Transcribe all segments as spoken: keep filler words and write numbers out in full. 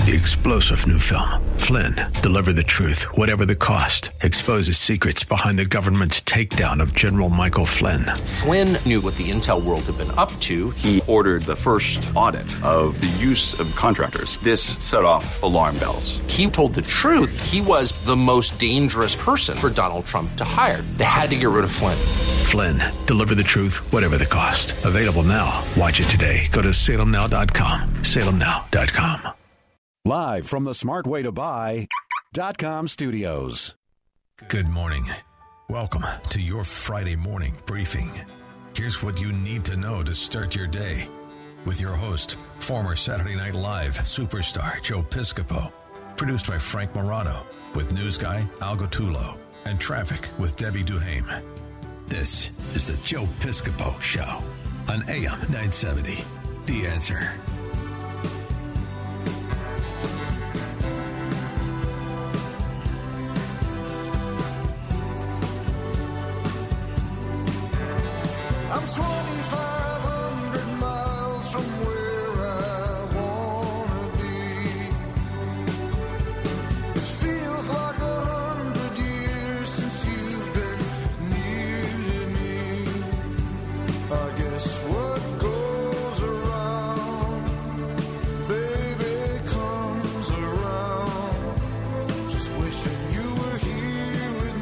The explosive new film, Flynn, deliver the truth, whatever the cost, exposes secrets behind the government's takedown of General Michael Flynn. Flynn knew what the intel world had been up to. He ordered the first audit of the use of contractors. This set off alarm bells. He told the truth. He was the most dangerous person for Donald Trump to hire. They had to get rid of Flynn. Flynn, deliver the truth, whatever the cost. Available now. Watch it today. Go to salem now dot com. salem now dot com. Live from the smart way to buy dot com studios. Good morning. Welcome to your Friday morning briefing. Here's what you need to know to start your day with your host, former Saturday Night Live superstar Joe Piscopo. Produced by Frank Morano with news guy Al Gattullo and traffic with Debbie Duhame. This is the Joe Piscopo Show on A M nine seventy. The Answer. I'm twenty-five hundred miles from where I wanna be. It feels like a hundred years since you've been near to me. I guess what goes around, baby, comes around. Just wishing you were here with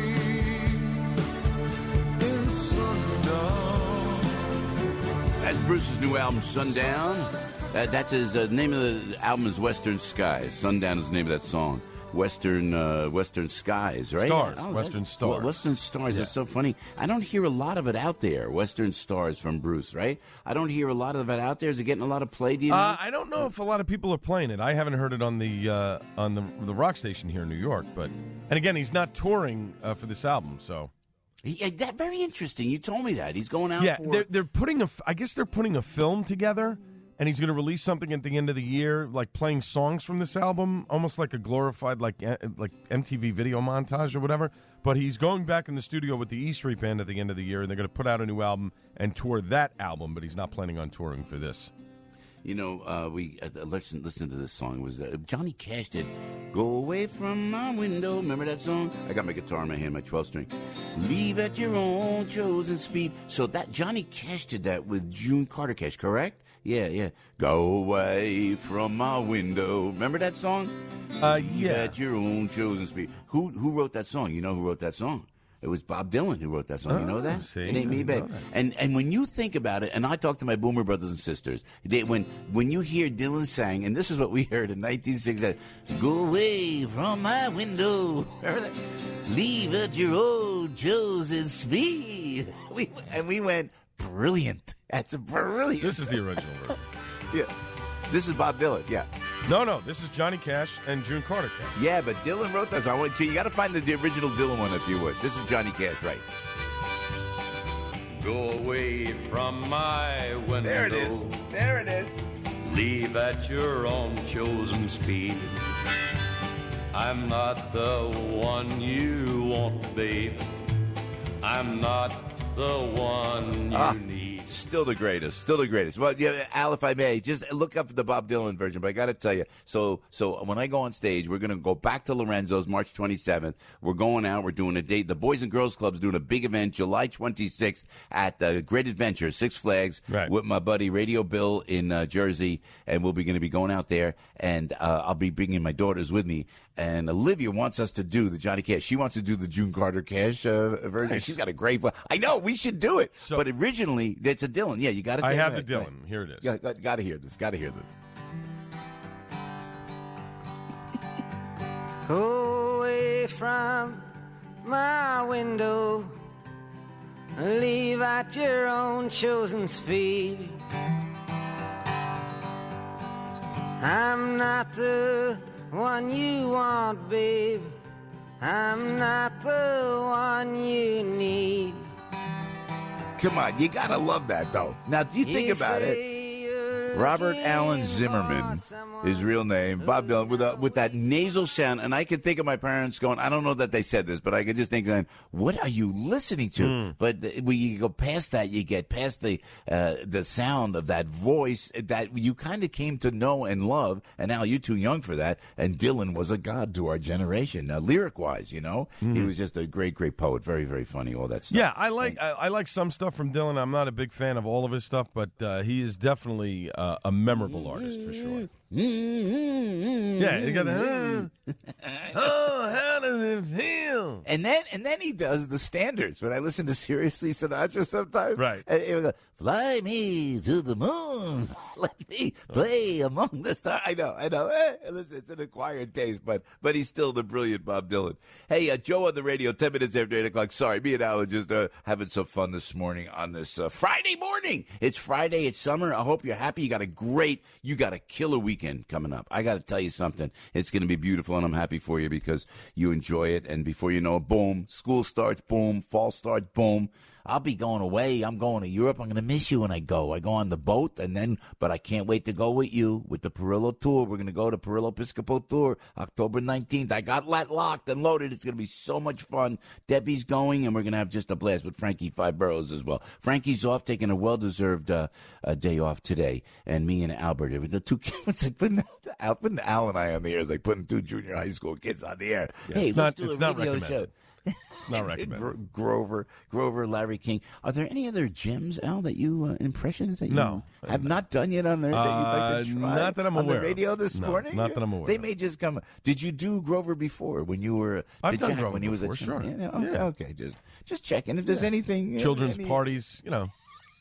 me in sundown. That's Bruce's new album, Sundown. Uh, that's his uh, name of the album is Western Skies. Sundown is the name of that song. Western uh, Western Skies, right? Stars. Oh, Western that, Stars. Well, Western Stars. Yeah. That's so funny. I don't hear a lot of it out there. Western Stars from Bruce, right? I don't hear a lot of it out there. Is it getting a lot of play? Do you know? Uh, I don't know if a lot of people are playing it. I haven't heard it on the uh, on the the rock station here in New York. But and again, he's not touring uh, for this album, so. He, uh, that very interesting. You told me that he's going out. Yeah, for... they're they're putting a. I guess they're putting a film together, and he's going to release something at the end of the year, like playing songs from this album, almost like a glorified like uh, like M T V video montage or whatever. But he's going back in the studio with the E Street Band at the end of the year, and they're going to put out a new album and tour that album. But he's not planning on touring for this. You know, uh, we uh, listen listen to this song. It was uh, Johnny Cash did "Go Away From My Window"? Remember that song? I got my guitar in my hand, my twelve string. Leave at your own chosen speed. So that Johnny Cash did that with June Carter Cash, correct? Yeah, yeah. Go away from my window. Remember that song? Uh, Leave yeah. at your own chosen speed. Who who wrote that song? You know who wrote that song? It was Bob Dylan who wrote that song. You know Oh, that? see, It ain't I me, didn't babe. know that. And and when you think about it, and I talk to my boomer brothers and sisters, they, when when you hear Dylan sang, and this is what we heard in nineteen sixty, "Go away from my window," remember that? "Leave at your own chosen speed." We and we went, brilliant. That's brilliant. This is the original version. Yeah. This is Bob Dylan. Yeah. No, no, this is Johnny Cash and June Carter Cash. Yeah, but Dylan wrote that. So I want to. You got to find the, the original Dylan one if you would. This is Johnny Cash, right? Go away from my window. There it is. There it is. Leave at your own chosen speed. I'm not the one you want, babe. I'm not the one you Ah. need. Still the greatest. Still the greatest. Well, yeah, Al, if I may, just look up the Bob Dylan version. But I got to tell you, so so when I go on stage, we're going to go back to Lorenzo's March twenty-seventh. We're going out. We're doing a date. The Boys and Girls Club's doing a big event July twenty-sixth at the Great Adventure, Six Flags, Right. with my buddy Radio Bill in uh, Jersey. And we'll be going to be going out there. And uh, I'll be bringing my daughters with me. And Olivia wants us to do the Johnny Cash. She wants to do the June Carter Cash uh, version. Nice. She's got a great voice. I know. We should do it. So- but originally, it's a Dylan. Yeah, you got to. I have the Dylan. Here it is. Yeah, got, got to hear this. Got to hear this. Go away from my window. Leave at your own chosen speed. I'm not the one you want, babe. I'm not the one you need. Come on, you gotta love that though. Now, do you think about it? Say you're Robert Allen Zimmerman, his real name, Bob Dylan, with a, with that nasal sound. And I could think of my parents going, I don't know that they said this, but I could just think, what are you listening to? Mm. But when you go past that, you get past the uh, the sound of that voice that you kind of came to know and love. And now you're too young for that. And Dylan was a god to our generation, uh, lyric-wise, you know. Mm. He was just a great, great poet. Very, very funny, all that stuff. Yeah, I like I, I like some stuff from Dylan. I'm not a big fan of all of his stuff, but uh, he is definitely uh, a memorable artist for sure. Yeah, you got the oh, how does it feel? And then and then he does the standards. When I listen to Seriously Sinatra sometimes, right? And it was like, fly me to the moon, let me play among the stars. I know, I know. Eh, it's an acquired taste, but but he's still the brilliant Bob Dylan. Hey, uh, Joe on the radio, ten minutes after eight o'clock. Sorry, me and Al are just uh, having some fun this morning on this uh, Friday morning. It's Friday. It's summer. I hope you're happy. You got a great, you got a killer weekend coming up. I got to tell you something. It's going to be beautiful, and I'm happy for you because you enjoy it. And before you know it, boom, school starts, boom, fall starts, boom. I'll be going away. I'm going to Europe. I'm going to miss you when I go. I go on the boat, and then, but I can't wait to go with you with the Perillo Tour. We're going to go to Perillo Episcopal Tour, October nineteenth. I got that locked and loaded. It's going to be so much fun. Debbie's going, and we're going to have just a blast with Frankie Five Boroughs as well. Frankie's off, taking a well-deserved uh, uh, day off today, and me and Albert, it was the two kids, like putting, Al, putting Al and I on the air is like putting two junior high school kids on the air. Yeah, hey, it's let's not, do it's a not radio recommended. show. It's not recommended. Grover, Grover, Larry King. Are there any other gems, Al, that you uh, impressions that you no, have not done yet on there that you'd like to try? Uh, not that I'm on aware the radio of. this no, morning. Not that I'm aware. They of. may just come. Did you do Grover before when you were? I've done Jack, Grover when he was before, a ch- sure. Yeah, okay, yeah. okay, just just checking if there's yeah. anything. Children's any, parties, you know,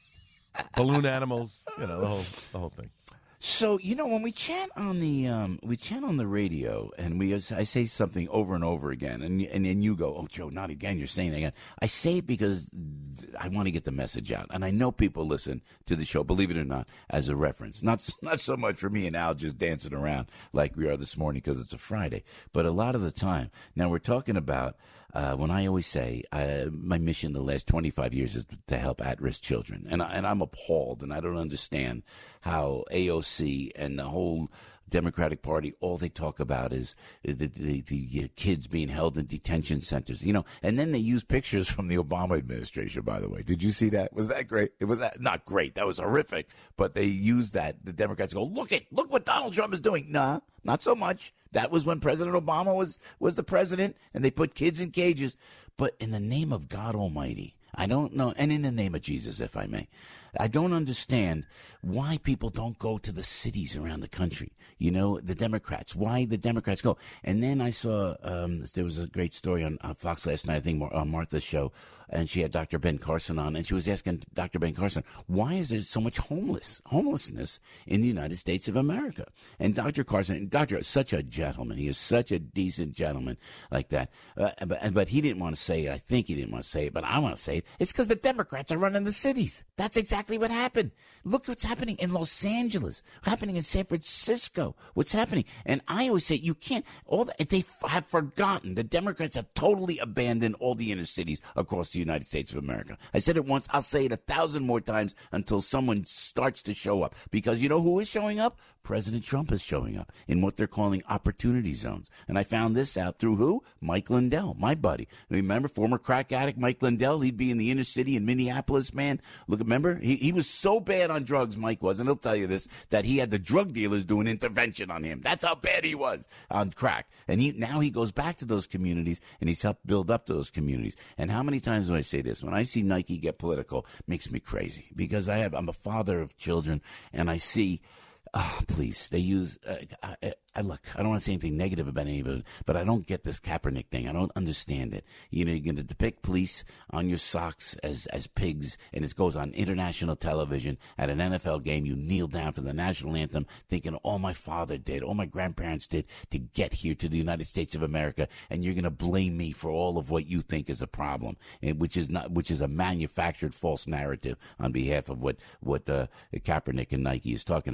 balloon animals, you know, the whole the whole thing. So, you know, when we chat on the um, we chat on the radio, and we I say something over and over again, and and then you go, "Oh, Joe, not again! You're saying it again." I say it because I want to get the message out, and I know people listen to the show, believe it or not, as a reference. Not not so much for me and Al just dancing around like we are this morning because it's a Friday, but a lot of the time. Now we're talking about uh, when I always say uh, my mission the last twenty-five years is to help at-risk children, and I, and I'm appalled, and I don't understand how A O C and the whole Democratic Party, all they talk about is the, the, the kids being held in detention centers, you know, and then they use pictures from the Obama administration, by the way. Did you see that? Was that great? It was that, not great. That was horrific. But they used that. The Democrats go, look at, look what Donald Trump is doing. Nah, not so much. That was when President Obama was, was the president, and they put kids in cages. But in the name of God Almighty, I don't know, and in the name of Jesus, if I may, I don't understand why people don't go to the cities around the country. You know, the Democrats, why the Democrats go. And then I saw, um, there was a great story on uh, Fox last night, I think, on Martha's show, and she had Doctor Ben Carson on, and she was asking Doctor Ben Carson, why is there so much homeless homelessness in the United States of America? And Doctor Carson, Doctor is such a gentleman. He is such a decent gentleman like that. Uh, but, but he didn't want to say it. I think he didn't want to say it, but I want to say it. It's because the Democrats are running the cities. That's exactly what happened. Look what's happening in Los Angeles, happening in San Francisco, what's happening. And I always say, you can't, all the, they f- have forgotten. The Democrats have totally abandoned all the inner cities across the United States of America. I said it once, I'll say it a thousand more times until someone starts to show up. Because you know who is showing up? President Trump is showing up in what they're calling opportunity zones. And I found this out through who? Mike Lindell, my buddy. Remember, former crack addict Mike Lindell? He'd be in the inner city in Minneapolis, man. Look, remember? He, he was so bad on drugs, Mike was, and he'll tell you this, that he had the drug dealers do an intervention on him. That's how bad he was on crack. And he now he goes back to those communities, and he's helped build up those communities. And how many times do I say this? When I see Nike get political, it makes me crazy. Because I have, I'm a father of children, and I see... Oh, please. They use, uh, I, I look, I don't want to say anything negative about any of it, but I don't get this Kaepernick thing. I don't understand it. You know, you're going to depict police on your socks as, as pigs, and it goes on international television. At an N F L game, you kneel down for the national anthem, thinking all my father did, all my grandparents did to get here to the United States of America, and you're going to blame me for all of what you think is a problem, and which is not, which is a manufactured false narrative on behalf of what, what uh, Kaepernick and Nike is talking about. So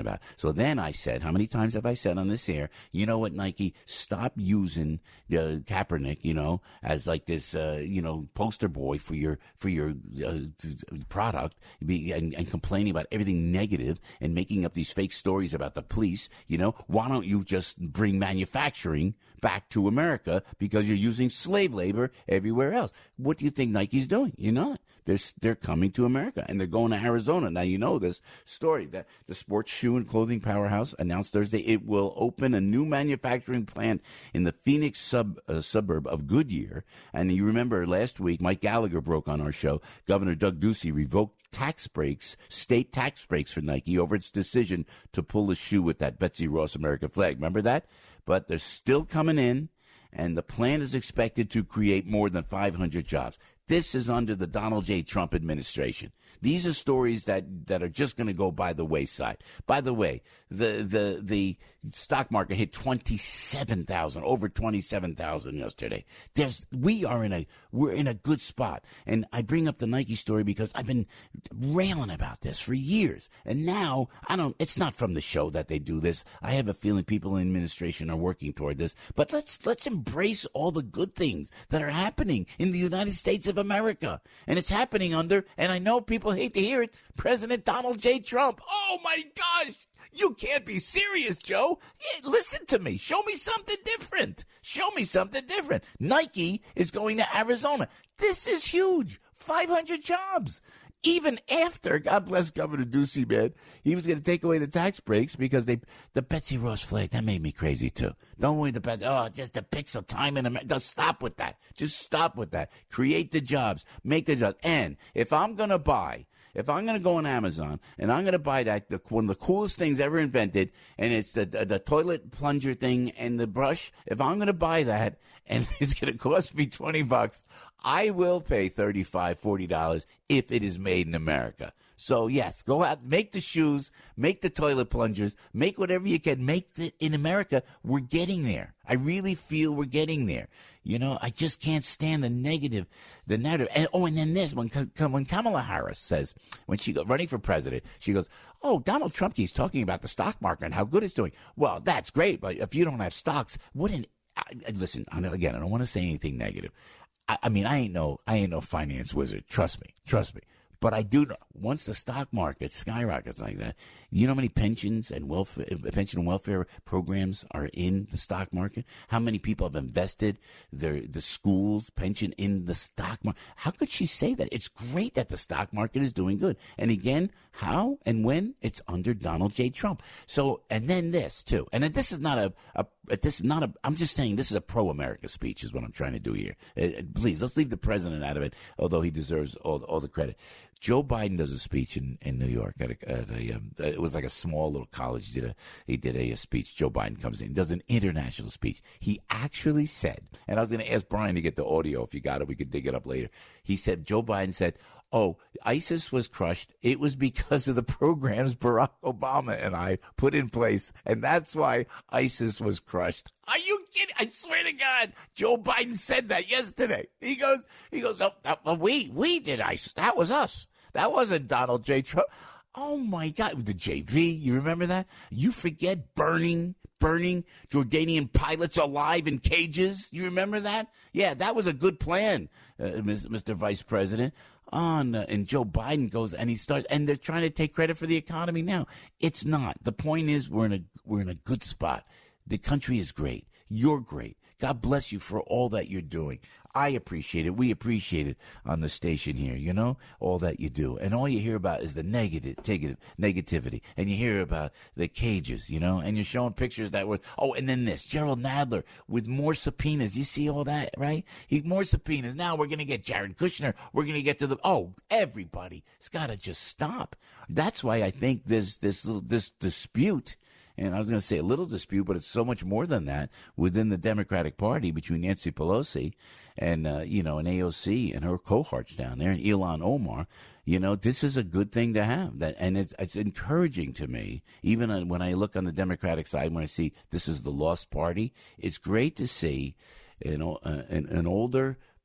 So then I said, how many times have I said on this air, you know what, Nike, stop using uh, Kaepernick, you know, as like this, uh, you know, poster boy for your for your uh, product, and, and complaining about everything negative and making up these fake stories about the police. You know, why don't you just bring manufacturing back to America, because you're using slave labor everywhere else? What do you think Nike's doing? You're not. They're, they're coming to America, and they're going to Arizona. Now, you know this story that the sports shoe and clothing powerhouse announced Thursday it will open a new manufacturing plant in the Phoenix sub, uh, suburb of Goodyear. And you remember last week, Mike Gallagher broke on our show, Governor Doug Ducey revoked tax breaks, state tax breaks for Nike over its decision to pull a shoe with that Betsy Ross American flag. Remember that? But they're still coming in, and the plan is expected to create more than five hundred jobs. This is under the Donald J. Trump administration. These are stories that, that are just going to go by the wayside. By the way, the the the stock market hit twenty-seven thousand, over twenty-seven thousand yesterday. There's we are in a we're in a good spot. And I bring up the Nike story because I've been railing about this for years. And now I don't it's not from the show that they do this. I have a feeling people in administration are working toward this. But let's let's embrace all the good things that are happening in the United States of America. And it's happening under, and I know people hate to hear it, President Donald J. Trump. Oh, my gosh. You can't be serious, Joe. Yeah, listen to me. Show me something different. Show me something different. Nike is going to Arizona. This is huge. five hundred jobs. Even after, God bless Governor Ducey, man, he was going to take away the tax breaks because they, the Betsy Ross flag, that made me crazy too. Don't worry, the Betsy, oh, just the pixel time in America. Just stop with that. Just stop with that. Create the jobs. Make the jobs. And if I'm going to buy, if I'm going to go on Amazon and I'm going to buy that, the, one of the coolest things ever invented, and it's the, the, the toilet plunger thing and the brush, if I'm going to buy that and it's going to cost me twenty bucks, I will pay thirty-five dollars, forty dollars if it is made in America. So, yes, go out, make the shoes, make the toilet plungers, make whatever you can, make it in America. We're getting there. I really feel we're getting there. You know, I just can't stand the negative, the narrative. And, oh, and then this, when, when Kamala Harris says, when she got running for president, she goes, oh, Donald Trump keeps talking about the stock market and how good it's doing. Well, that's great, but if you don't have stocks, wouldn't, I, listen, again, I don't want to say anything negative. I, I mean, I ain't no, I ain't no finance wizard. Trust me, trust me. But I do know, once the stock market skyrockets like that, you know how many pensions and welfare, pension and welfare programs are in the stock market? How many people have invested their the schools pension in the stock market? How could she say that? It's great that the stock market is doing good. And again, how and when? It's under Donald J. Trump. So, and then this too. And then this is not a, a this is not a, I'm just saying this is a pro-America speech is what I'm trying to do here. Uh, please, let's leave the president out of it, although he deserves all, all the credit. Joe Biden does a speech in, in New York at a, at a um, it was like a small little college. He did a he did a, a speech. Joe Biden comes in, does an international speech. He actually said, and I was going to ask Brian to get the audio if you got it. We could dig it up later. He said, Joe Biden said, oh, ISIS was crushed. It was because of the programs Barack Obama and I put in place, and that's why ISIS was crushed. Are you kidding? I swear to God, Joe Biden said that yesterday. He goes, he goes, oh, oh, we, we did ISIS. That was us. That wasn't Donald J. Trump. Oh, my God. The J V, you remember that? You forget burning, burning Jordanian pilots alive in cages? You remember that? Yeah, that was a good plan, uh, Mister Vice President. On uh, and Joe Biden goes and he starts, and they're trying to take credit for the economy now. It's not. The point is, we're in a we're in a good spot. The country is great. You're great. God bless you for all that you're doing. I appreciate it. We appreciate it on the station here, you know, all that you do. And all you hear about is the negative, negative negativity. And you hear about the cages, you know, and you're showing pictures that were, oh, and then this, Gerald Nadler with more subpoenas. You see all that, right? He more subpoenas. Now we're going to get Jared Kushner. We're going to get to the, oh, everybody. It's got to just stop. That's why I think there's this, this dispute. And I was going to say a little dispute, but it's so much more than that within the Democratic Party between Nancy Pelosi and, uh, you know, and A O C and her cohorts down there and Ilhan Omar. You know, this is a good thing to have. That, and it's, it's encouraging to me, even when I look on the Democratic side, when I see this is the lost party, it's great to see, you know, uh, an, an older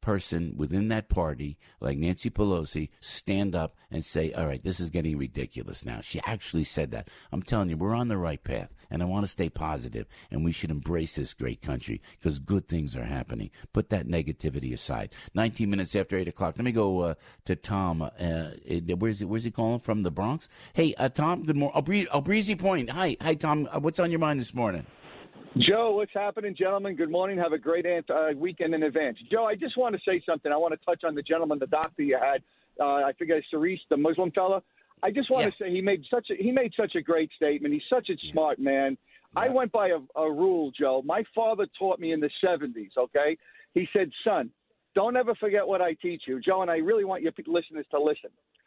person within that party, like Nancy Pelosi, stand up and say, all right, this is getting ridiculous now. She actually said that. I'm telling you, we're on the right path, and I want to stay positive, and we should embrace this great country because good things are happening. Put that negativity aside. nineteen minutes after eight o'clock. Let me go uh, to Tom. Uh, where's, he, where's he calling from? The Bronx? Hey, uh, Tom, good morning. Albre- oh, Breezy Point. Hi, hi, Tom. Uh, what's on your mind this morning? Joe, what's happening, gentlemen? Good morning. Have a great uh, weekend in advance. Joe, I just want to say something. I want to touch on the gentleman, the doctor you had. Uh, I forget Cerise, the Muslim fella. I just want yeah. to say he made such a he made such a great statement. He's such a smart man. Yeah. I went by a, a rule, Joe. My father taught me in the seventies. Okay, he said, "Son, don't ever forget what I teach you, Joe." And I really want your listeners to listen.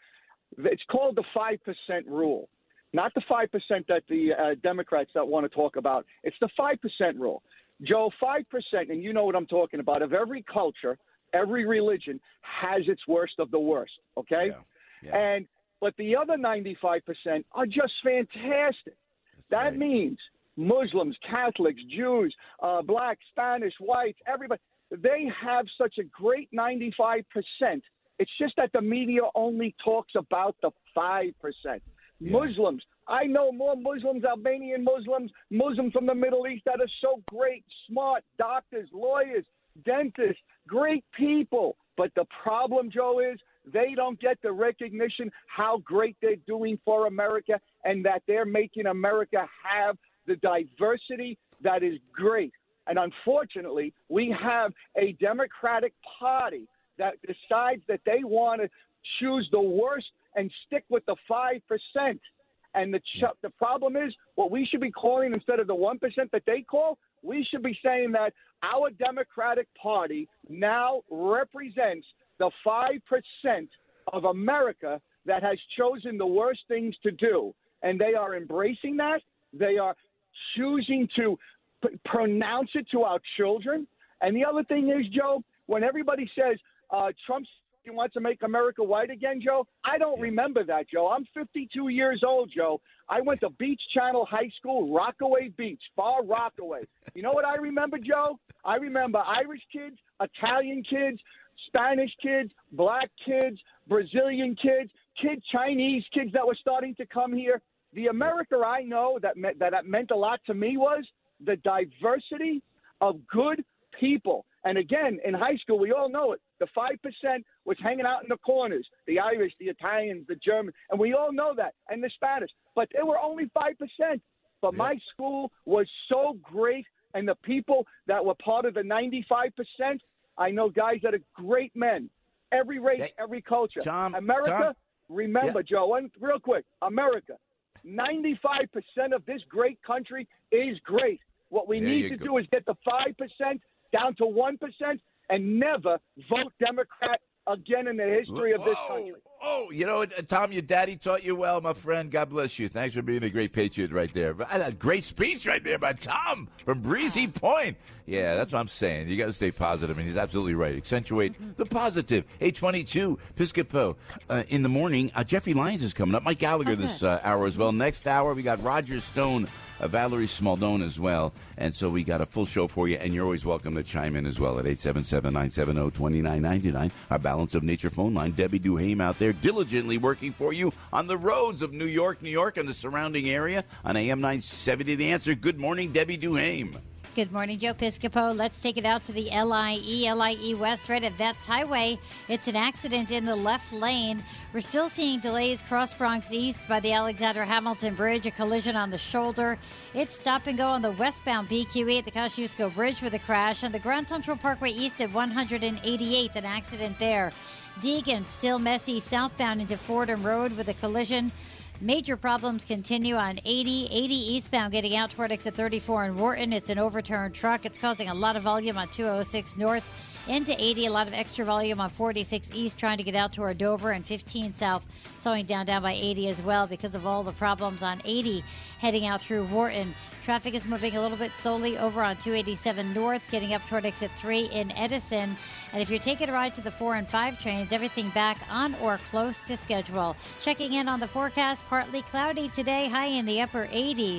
It's called the five percent rule. Not the five percent that the uh, Democrats that want to talk about. It's the five percent rule. Joe, five percent, and you know what I'm talking about, of every culture, every religion has its worst of the worst, okay? Yeah. Yeah. And but the other ninety-five percent are just fantastic. That's that right. means Muslims, Catholics, Jews, uh, blacks, Spanish, whites, everybody, they have such a great ninety-five percent. It's just that the media only talks about the five percent. Yeah. Muslims. I know more Muslims, Albanian Muslims, Muslims from the Middle East that are so great, smart, doctors, lawyers, dentists, great people. But the problem, Joe, is they don't get the recognition how great they're doing for America and that they're making America have the diversity that is great. And unfortunately, we have a Democratic Party that decides that they want to choose the worst and stick with the five percent. And the ch- the problem is, what we should be calling instead of the one percent that they call, we should be saying that our Democratic Party now represents the five percent of America that has chosen the worst things to do. And they are embracing that. They are choosing to p- pronounce it to our children. And the other thing is, Joe, when everybody says uh, Trump's he wants to make America white again, Joe. I don't remember that, Joe. I'm fifty-two years old, Joe. I went to Beach Channel High School, Rockaway Beach, Far Rockaway. You know what I remember, Joe? I remember Irish kids, Italian kids, Spanish kids, black kids, Brazilian kids, kids, Chinese kids that were starting to come here. The America I know that meant, that meant a lot to me was the diversity of good people. And again, in high school, we all know it. The five percent was hanging out in the corners, the Irish, the Italians, the Germans, and we all know that, and the Spanish. But they were only five percent. But yeah. my school was so great, and the people that were part of the ninety-five percent, I know guys that are great men, every race, hey, every culture. Tom, America, Tom, remember, yeah. Joe, one, real quick, America, ninety-five percent of this great country is great. What we there need to go. do is get the five percent down to one percent and never vote Democrat again in the history of this country. Oh, you know, Tom, your daddy taught you well, my friend. God bless you. Thanks for being a great patriot right there. A great speech right there by Tom from Breezy Point. Yeah, that's what I'm saying. You got to stay positive, and he's absolutely right. Accentuate the positive. eight twenty-two, Piscopo. Uh, in the morning, uh, Jeffrey Lyons is coming up. Mike Gallagher okay. this uh, hour as well. Next hour, we got Roger Stone, uh, Valerie Smaldone as well. And so we got a full show for you, and you're always welcome to chime in as well at eight seven seven, nine seven zero, two nine nine nine. Our Balance of Nature phone line. Debbie Duhame out there diligently working for you on the roads of New York, New York, and the surrounding area on A M nine seventy. The Answer. Good morning, Debbie Duhame. Good morning, Joe Piscopo. Let's take it out to the L I E, L I E West, right at Vets Highway. It's an accident in the left lane. We're still seeing delays cross Bronx East by the Alexander Hamilton Bridge, a collision on the shoulder. It's stop and go on the westbound B Q E at the Kosciuszko Bridge with a crash. On the Grand Central Parkway East at one hundred eighty-eighth, an accident there. Deegan, still messy southbound into Fordham Road with a collision. Major problems continue on eighty, eighty eastbound getting out toward exit thirty-four in Wharton. It's an overturned truck. It's causing a lot of volume on two oh six north into eighty. A lot of extra volume on forty-six east trying to get out toward Dover, and fifteen south slowing down down by eighty as well because of all the problems on eighty heading out through Wharton. Traffic is moving a little bit slowly over on two eighty-seven north, getting up toward exit three in Edison. And if you're taking a ride to the four and five trains, everything back on or close to schedule. Checking in on the forecast, partly cloudy today, high in the upper eighties.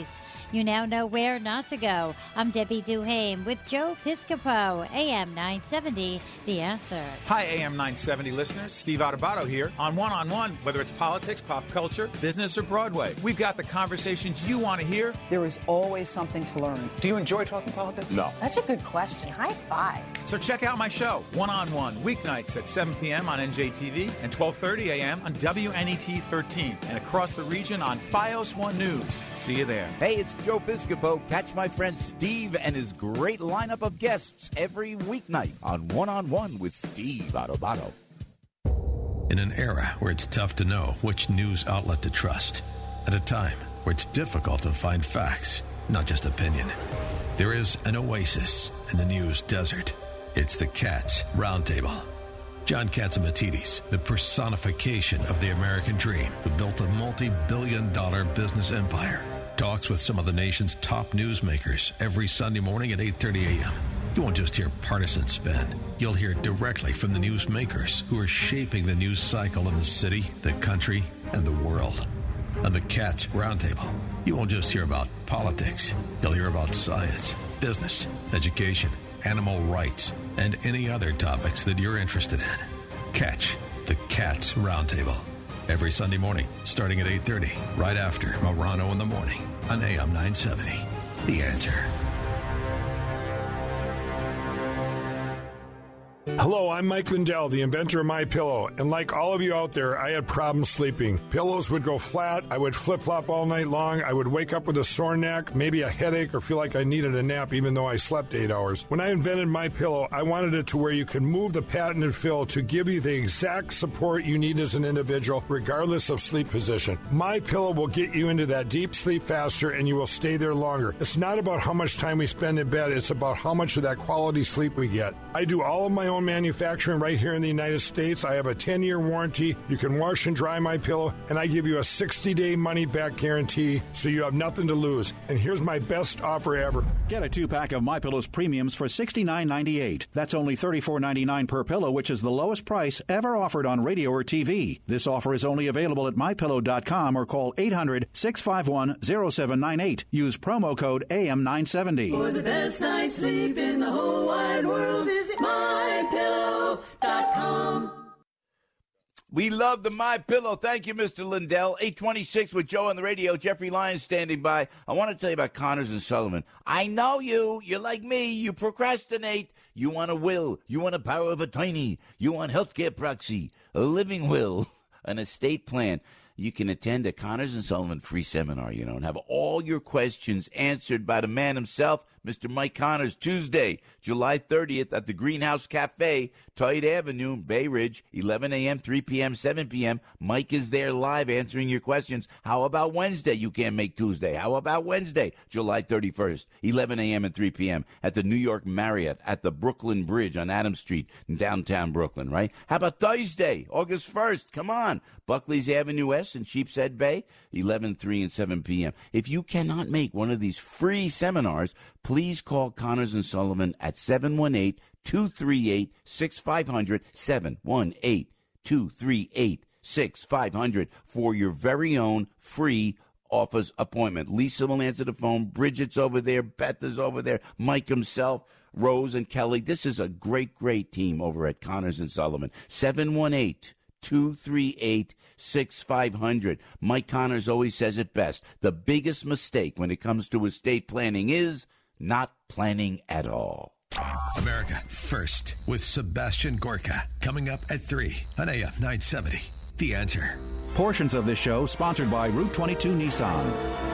You now know where not to go. I'm Debbie Duhame with Joe Piscopo, A M nine seventy, The Answer. Hi, A M nine seventy listeners. Steve Adubato here on One on One. Whether it's politics, pop culture, business, or Broadway, we've got the conversations you want to hear. There is always something to learn. Do you enjoy talking politics? No. That's a good question. High five. So check out my show, One on One, weeknights at seven p.m. on N J T V and twelve thirty a.m. on W N E T thirteen and across the region on Fios One News. See you there. Hey, it's Joe Piscopo. Catch my friend Steve and his great lineup of guests every weeknight on One on One with Steve Adubato. In an era where it's tough to know which news outlet to trust, at a time where it's difficult to find facts, not just opinion, there is an oasis in the news desert. It's the Cats Roundtable. John Catsimatidis, the personification of the American dream, who built a multi-billion dollar business empire, talks with some of the nation's top newsmakers every Sunday morning at eight thirty a.m. You won't just hear partisan spin. You'll hear directly from the newsmakers who are shaping the news cycle in the city, the country, and the world. On the Cats Roundtable, you won't just hear about politics. You'll hear about science, business, education, animal rights, and any other topics that you're interested in. Catch the Cats Roundtable every Sunday morning, starting at eight thirty, right after Morano in the Morning on A M nine seventy. The Answer. Hello, I'm Mike Lindell, the inventor of MyPillow, and like all of you out there, I had problems sleeping. Pillows would go flat, I would flip-flop all night long, I would wake up with a sore neck, maybe a headache, or feel like I needed a nap even though I slept eight hours. When I invented MyPillow, I wanted it to where you can move the patented fill to give you the exact support you need as an individual, regardless of sleep position. MyPillow will get you into that deep sleep faster, and you will stay there longer. It's not about how much time we spend in bed, it's about how much of that quality sleep we get. I do all of my own manufacturing right here in the United States. I have a ten-year warranty. You can wash and dry my pillow, and I give you a sixty-day money-back guarantee, so you have nothing to lose. And here's my best offer ever. Get a two-pack of MyPillow's premiums for sixty-nine ninety-eight. That's only thirty-four ninety-nine per pillow, which is the lowest price ever offered on radio or T V. This offer is only available at my pillow dot com or call eight hundred, six five one, zero seven nine eight. Use promo code A M nine seventy. For the best night's sleep in the whole wide world, visit my pillow dot com. We love the My Pillow. Thank you, Mister Lindell. eight twenty-six with Joe on the radio. Jeffrey Lyons standing by. I want to tell you about Connors and Sullivan. I know you. You're like me. You procrastinate. You want a will. You want a power of attorney. You want healthcare proxy, a living will, an estate plan. You can attend a Connors and Sullivan free seminar, you know, and have all your questions answered by the man himself, Mister Mike Connors, Tuesday, July thirtieth at the Greenhouse Cafe, Todd Avenue, Bay Ridge, eleven a.m., three p.m., seven p.m. Mike is there live answering your questions. How about Wednesday? You can't make Tuesday. How about Wednesday, July thirty-first, eleven a.m. and three p.m. at the New York Marriott at the Brooklyn Bridge on Adams Street in downtown Brooklyn, right? How about Thursday, August first? Come on. Buckley's Avenue West in Sheepshead Bay, eleven, three, and seven p.m. If you cannot make one of these free seminars, please call Connors and Sullivan at seven one eight, two three eight, six five zero zero, seven one eight, two three eight, six five zero zero for your very own free office appointment. Lisa will answer the phone. Bridget's over there. Beth is over there. Mike himself, Rose and Kelly. This is a great, great team over at Connors and Sullivan. seven one eight, two three eight, six five zero zero. Mike Connors always says it best. The biggest mistake when it comes to estate planning is not planning at all. America First with Sebastian Gorka. Coming up at three on A M nine seventy. The Answer. Portions of this show sponsored by Route twenty-two Nissan.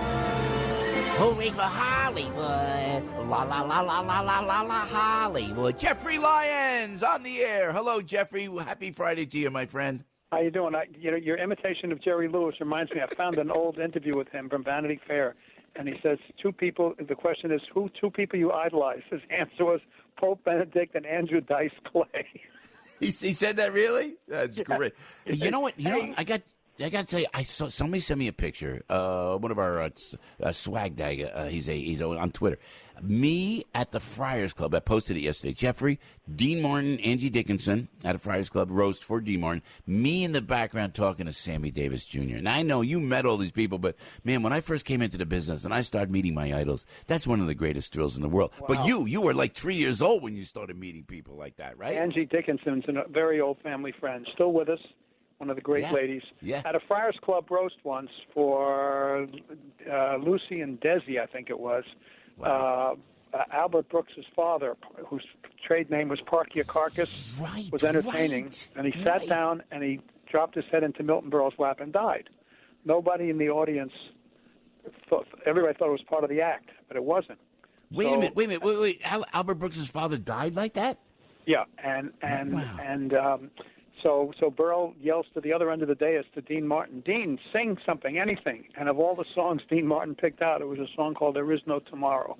Hooray for Hollywood. La, la, la, la, la, la, la, la, Hollywood. Jeffrey Lyons on the air. Hello, Jeffrey. Happy Friday to you, my friend. How you doing? I, you know, your imitation of Jerry Lewis reminds me. I found an old interview with him from Vanity Fair, and he says two people. The question is, who two people you idolize? His answer was Pope Benedict and Andrew Dice Clay. He, he said that really? That's yeah. great. You know what? You know, I got I got to tell you, I saw somebody sent me a picture. Uh, one of our uh, uh, swag dag. Uh, he's a he's on Twitter. Me at the Friars Club. I posted it yesterday. Jeffrey, Dean Martin, Angie Dickinson at a Friars Club roast for Dean Martin. Me in the background talking to Sammy Davis Junior And I know you met all these people, but man, when I first came into the business and I started meeting my idols, that's one of the greatest thrills in the world. Wow. But you, you were like three years old when you started meeting people like that, right? Angie Dickinson's a very old family friend, still with us. One of the great Yeah. ladies. Yeah. At a Friars Club roast once for uh, Lucy and Desi, I think it was. Wow. Uh, uh, Albert Brooks' father, whose trade name was Parkia Carcass, right, was entertaining. right, and he right. sat down and he dropped his head into Milton Berle's lap and died. Nobody in the audience thought, everybody thought it was part of the act, but it wasn't. Wait So- a minute, wait a minute, wait, wait. Al- Albert Brooks' father died like that? Yeah, and and Wow. and um, so so Burl yells to the other end of the dais to Dean Martin, Dean, sing something, anything. And of all the songs Dean Martin picked out, it was a song called "There Is No Tomorrow."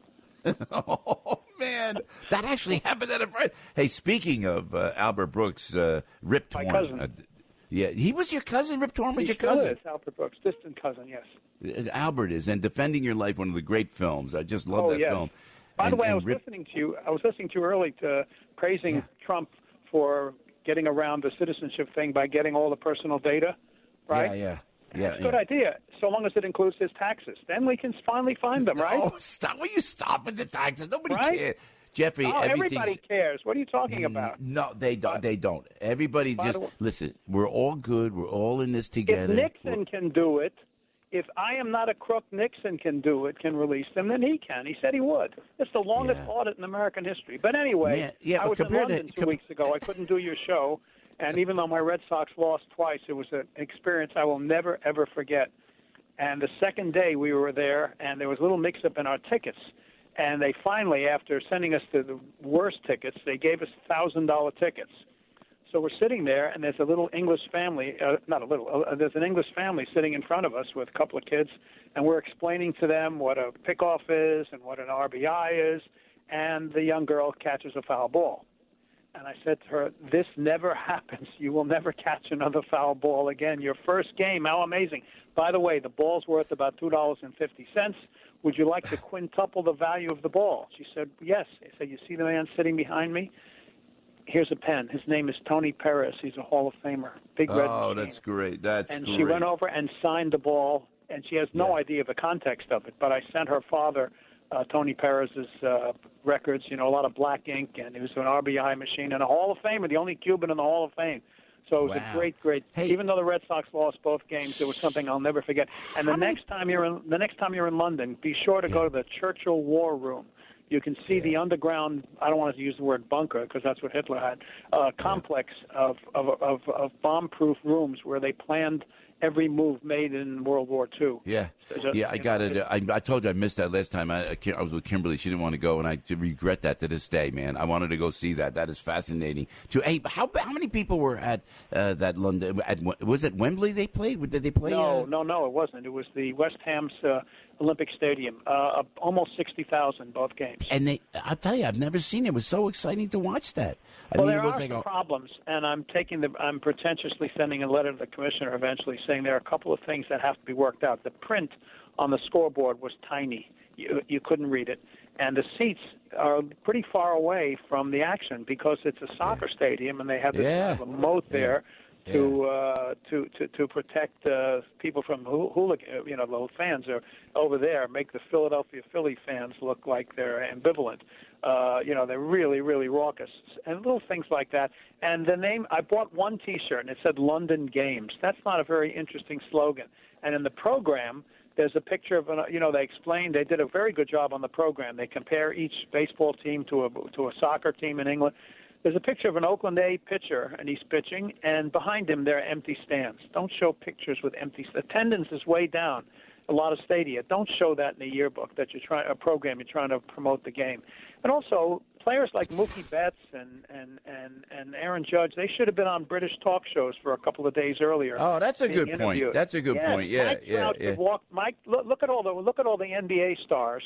Oh man, that actually happened at a friend. Hey, speaking of uh, Albert Brooks, uh, Rip My Torn. cousin. Uh, yeah, he was your cousin. Rip Torn was He your still cousin. is, Albert Brooks, distant cousin, yes. Uh, Albert is, and Defending Your Life, one of the great films. I just love oh that yes. film. By And- the way, I and was Rip- listening to you. I was listening to you early to praising Trump for getting around the citizenship thing by getting all the personal data, right? Yeah, yeah, yeah. It's a good yeah. idea, so long as it includes his taxes. Then we can finally find them, right? Oh, stop! Will you stop with the taxes? Nobody Right? cares. Jeffrey, Oh, everything's- everybody cares. What are you talking about? No, they don't. They don't. Everybody By just the way- listen. We're all good. We're all in this If together. Nixon can do it, if I am not a crook, Nixon can do it, can release them, then he can. He said he would. It's the longest audit in American history. But anyway, Yeah, yeah, I but was in compared to- London two com- weeks ago. I couldn't do your show, and even though my Red Sox lost twice, it was an experience I will never, ever forget. And the second day we were there, and there was a little mix-up in our tickets. And they finally, after sending us to the worst tickets, they gave us one thousand dollars tickets. So we're sitting there, and there's a little English family, uh, not a little, uh, there's an English family sitting in front of us with a couple of kids, and we're explaining to them what a pickoff is and what an R B I is, and the young girl catches a foul ball. And I said to her, this never happens. You will never catch another foul ball again. Your first game, how amazing. By the way, the ball's worth about two dollars and fifty cents. Would you like to quintuple the value of the ball? She said, yes. I said, you see the man sitting behind me? Here's a pen. His name is Tony Perez. He's a Hall of Famer. Big red Oh, machine. that's great. That's And great. she went over and signed the ball, and she has no idea of the context of it. But I sent her father uh, Tony Perez's uh, records, you know, a lot of black ink, and it was an R B I machine and a Hall of Famer, the only Cuban in the Hall of Fame. So it was Wow. a great, great. Even though the Red Sox lost both games, it was something I'll never forget. And the next time you're in, the next time you're in London, be sure to go to the Churchill War Room. You can see the underground. I don't want to use the word bunker because that's what Hitler had. Uh, complex of of of, of bomb-proof rooms where they planned every move made in World War Two. Yeah, So just, yeah, I you got know, it. I, I told you I missed that last time. I, I I was with Kimberly. She didn't want to go, and I regret that to this day, man. I wanted to go see that. That is fascinating. To hey, how how many people were at uh, that London? At, was it Wembley they played? Did they play? No, uh, no, no, it wasn't. It was the West Ham's uh, Olympic Stadium. Uh, almost sixty thousand both games. And they, I'll tell you, I've never seen it. It was so exciting to watch that. I Well, mean, there it was are like some a, problems, and I'm taking the. I'm pretentiously sending a letter to the commissioner eventually, saying there are a couple of things that have to be worked out. The print on the scoreboard was tiny; you you couldn't read it, and the seats are pretty far away from the action because it's a soccer stadium, and they have this Yeah. kind of a moat there. To, uh, to to to protect uh, people from hoo- hooligan, you know, the fans are over there. Make the Philadelphia Philly fans look like they're ambivalent. Uh, you know, they're really really raucous and little things like that. And the name, I bought one T-shirt and it said London Games. That's not a very interesting slogan. And in the program, there's a picture of, an, you know, they explained, they did a very good job on the program. They compare each baseball team to a to a soccer team in England. There's a picture of an Oakland A pitcher, and he's pitching, and behind him there are empty stands. Don't show pictures with empty stands. Attendance is way down. A lot of stadia. Don't show that in a yearbook that you're trying, a program you're trying to promote the game. And also, players like Mookie Betts and, and, and, and Aaron Judge, they should have been on British talk shows for a couple of days earlier. Oh, that's a being good point. interviewed. That's a good Yes, point. Yeah, Mike yeah, Trout yeah. could walk. Mike, look, look at all the look at all the N B A stars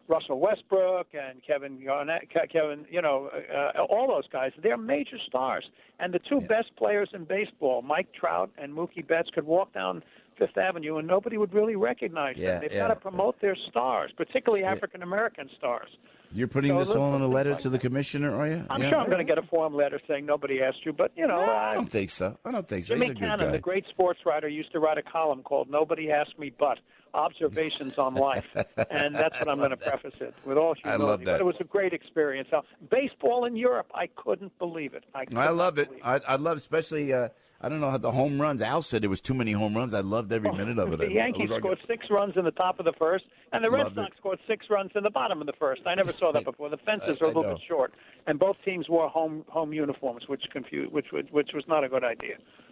Russell Westbrook and Kevin Garnett, Kevin, you know, uh, all those guys. They're major stars. And the two yeah. best players in baseball, Mike Trout and Mookie Betts, could walk down Fifth Avenue and nobody would really recognize yeah, them. They've yeah. got to promote their stars, particularly African American stars. You're putting So this let's all in a look letter like to the commissioner, are you? I'm yeah. sure I'm going to get a form letter saying nobody asked you, but, you know. No, uh, I don't think so. I don't think so. Jimmy He's a good Cannon, guy. the great sports writer, used to write a column called Nobody Asked Me But, Observations on Life. And that's what I'm going to preface it, with all humility. I love that. But it was a great experience. Now, baseball in Europe, I couldn't believe it. I, I love it. I, I love especially, uh, I don't know, how the home runs. Al said there was too many home runs. I loved every minute of it. The Yankees like scored six runs in the top of the first, and the Red Loved Sox it. scored six runs in the bottom of the first. I never saw that before. The fences I- are I a little know. bit short, and both teams wore home home uniforms, which confused, which which, which was not a good idea.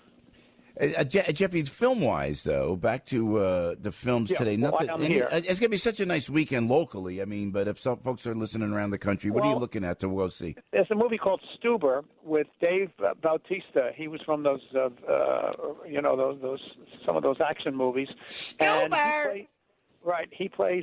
Uh, Je- Jeffy, film-wise, though, back to uh, the films Yeah, today. well, Nothing. I'm any- here. it's going to be such a nice weekend locally. I mean, but if some folks are listening around the country, what are you Well- looking at to go see? There's a movie called Stuber with Dave uh, Bautista. He was from those, uh, uh, you know, those, those some of those action movies. And he play- right, he plays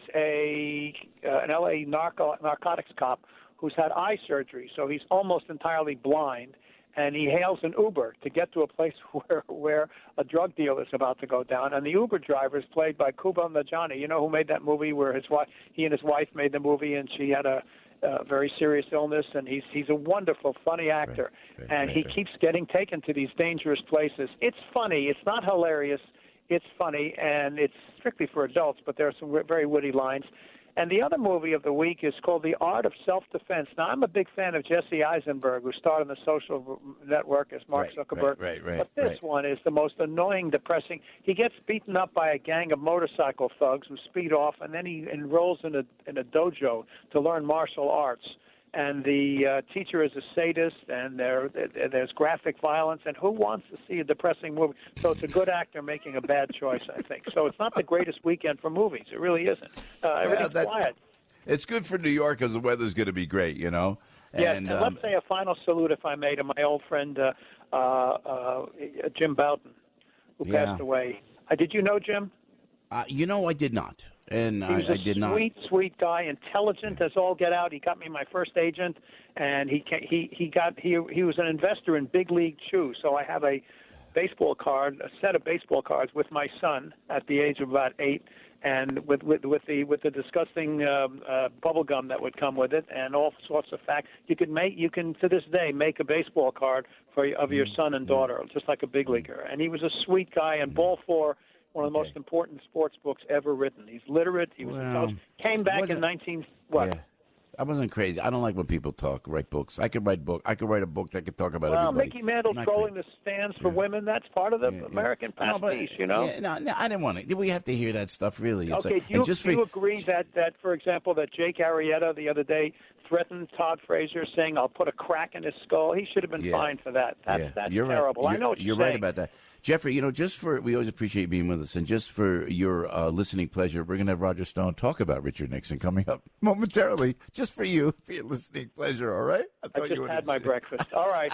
a uh, an L A narco- narcotics cop who's had eye surgery, so he's almost entirely blind. And he hails an Uber to get to a place where where a drug deal is about to go down. And the Uber driver is played by Kumail Nanjiani. You know who made that movie where his wife, he and his wife made the movie, and she had a, a very serious illness. And he's he's a wonderful, funny actor, Right, right, and right, he right. keeps getting taken to these dangerous places. It's funny. It's not hilarious. It's funny, and it's strictly for adults. But there are some very witty lines. And the other movie of the week is called The Art of Self-Defense. Now, I'm a big fan of Jesse Eisenberg, who starred in The Social Network as Mark Right, Zuckerberg. right, right, right, but this right. one is the most annoying, depressing. He gets beaten up by a gang of motorcycle thugs who speed off, and then he enrolls in a in a dojo to learn martial arts. And the uh, teacher is a sadist, and there, there there's graphic violence. And who wants to see a depressing movie? So it's a good actor making a bad choice, I think. So it's not the greatest weekend for movies. It really isn't. Uh, everything's that- quiet. It's good for New York because the weather's going to be great, you know? Yes, And, and um, let's say a final salute, if I may, to my old friend uh, uh, uh, Jim Bouton, who Yeah. passed away. Uh, did you know Jim? uh, you know, I did not. And He was I, a I did not. sweet, sweet guy, intelligent as all get out. He got me my first agent, and he ca- he he got he he was an investor in Big League Chew. So I have a baseball card, a set of baseball cards with my son at the age of about eight, and with with, with the with the disgusting um, uh, bubble gum that would come with it, and all sorts of facts. You can make you can to this day make a baseball card for of your Mm-hmm. son and daughter, just like a big leaguer. And he was a sweet guy, and Ball Four, one of the most important sports books ever written. He's literate. He was Well, intelligent. Came back in wasn't- nineteen what? Yeah. I wasn't crazy. I don't like when people talk, write books. I could write book. I could write a book that could talk about Well, everybody. Mickey Mantle Not trolling the stands for women, that's part of the American No, but- pastiche, you know? Yeah, no, no, I didn't want to. We have to hear that stuff, really. It's Okay, like- do you, and just do you for, agree that, that, for example, that Jake Arrieta the other day threatened Todd Frazier, saying, I'll put a crack in his skull? He should have been Yeah. fined for that. That's, yeah, that's you're terrible. Right. I You're, know what you're you're right saying. about that. Jeffrey, you know, just for, we always appreciate you being with us, and just for your uh, listening pleasure, we're going to have Roger Stone talk about Richard Nixon coming up momentarily, just for you, for your listening pleasure, all right? I thought just you would had my breakfast. All right.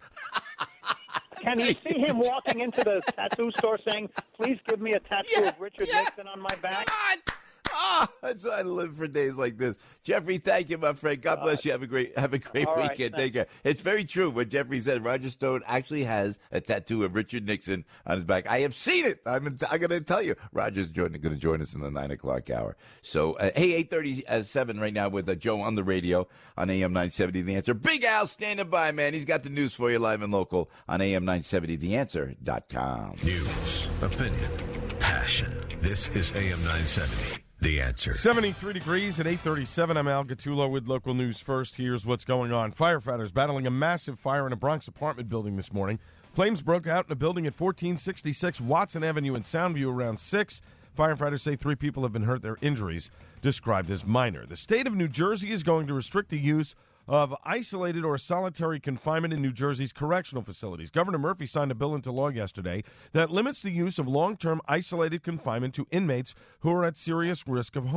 Can you see him walking into the tattoo store saying, please give me a tattoo of Richard Nixon on my back? Ah, that's why I live for days like this. Jeffrey, thank you, my friend. God bless you. Have a great, have a great All right, weekend. thanks. Take care. It's very true what Jeffrey said. Roger Stone actually has a tattoo of Richard Nixon on his back. I have seen it. I'm, I'm going to tell you. Roger's going to join us in the nine o'clock hour. So, uh, hey, eight thirty-seven right now with uh, Joe on the radio on A M nine seventy The Answer. Big Al standing by, man. He's got the news for you live and local on A M nine seventy the answer dot com. News, opinion, passion. This is A M nine seventy. The Answer. seventy-three degrees at eight thirty-seven. I'm Al Gattulo with local news first. Here's what's going on. Firefighters battling a massive fire in a Bronx apartment building this morning. Flames broke out in a building at fourteen sixty-six Watson Avenue in Soundview around six. Firefighters say three people have been hurt. Their injuries described as minor. The state of New Jersey is going to restrict the use of isolated or solitary confinement in New Jersey's correctional facilities. Governor Murphy signed a bill into law yesterday that limits the use of long-term isolated confinement to inmates who are at serious risk of harm.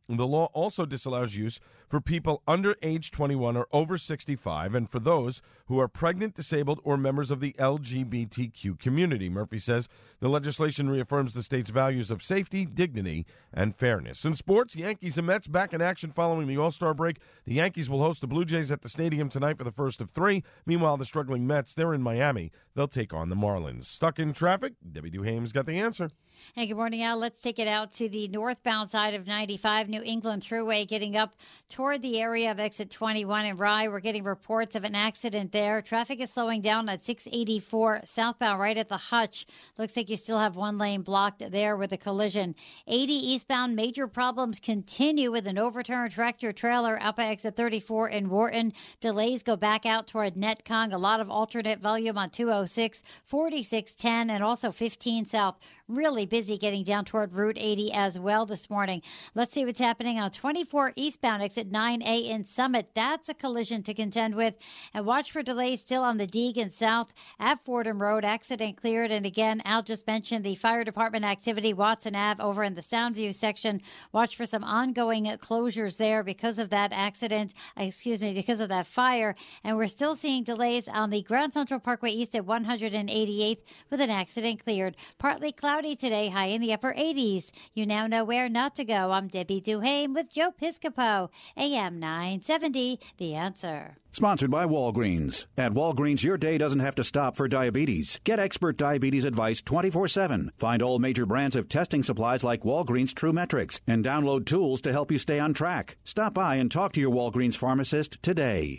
The law also disallows use for people under age twenty-one or over sixty-five, and for those who are pregnant, disabled, or members of the L G B T Q community. Murphy says the legislation reaffirms the state's values of safety, dignity, and fairness. In sports, Yankees and Mets back in action following the All-Star break. The Yankees will host the Blue Jays at the stadium tonight for the first of three. Meanwhile, the struggling Mets, they're in Miami. They'll take on the Marlins. Stuck in traffic? Debbie Duhame's got the answer. Hey, good morning, Al. Let's take it out to the northbound side of ninety-five, New England Thruway, getting up toward the area of exit twenty-one in Rye. We're getting reports of an accident there. Traffic is slowing down at six eighty-four southbound right at the Hutch. Looks like you still have one lane blocked there with a collision. eighty eastbound, major problems continue with an overturned tractor trailer out by exit thirty-four in Wharton. Delays go back out toward Netcong. A lot of alternate volume on two oh six, forty-six ten, and also fifteen south. Really busy getting down toward Route eighty as well this morning. Let's see what's happening on twenty-four eastbound, exit nine A in Summit. That's a collision to contend with. And watch for delays still on the Deegan South at Fordham Road. Accident cleared. And again, Al just mentioned the fire department activity, Watson Avenue over in the Soundview section. Watch for some ongoing closures there because of that accident, excuse me, because of that fire. And we're still seeing delays on the Grand Central Parkway East at one hundred eighty-eighth with an accident cleared. Partly cloudy today, high in the upper eighties. You now know where not to go. I'm Debbie Duhame with Joe Piscopo, A M nine seventy, The Answer. Sponsored by Walgreens. At Walgreens, your day doesn't have to stop for diabetes. Get expert diabetes advice twenty-four seven. Find all major brands of testing supplies like Walgreens TrueMetrics and download tools to help you stay on track. Stop by and talk to your Walgreens pharmacist today.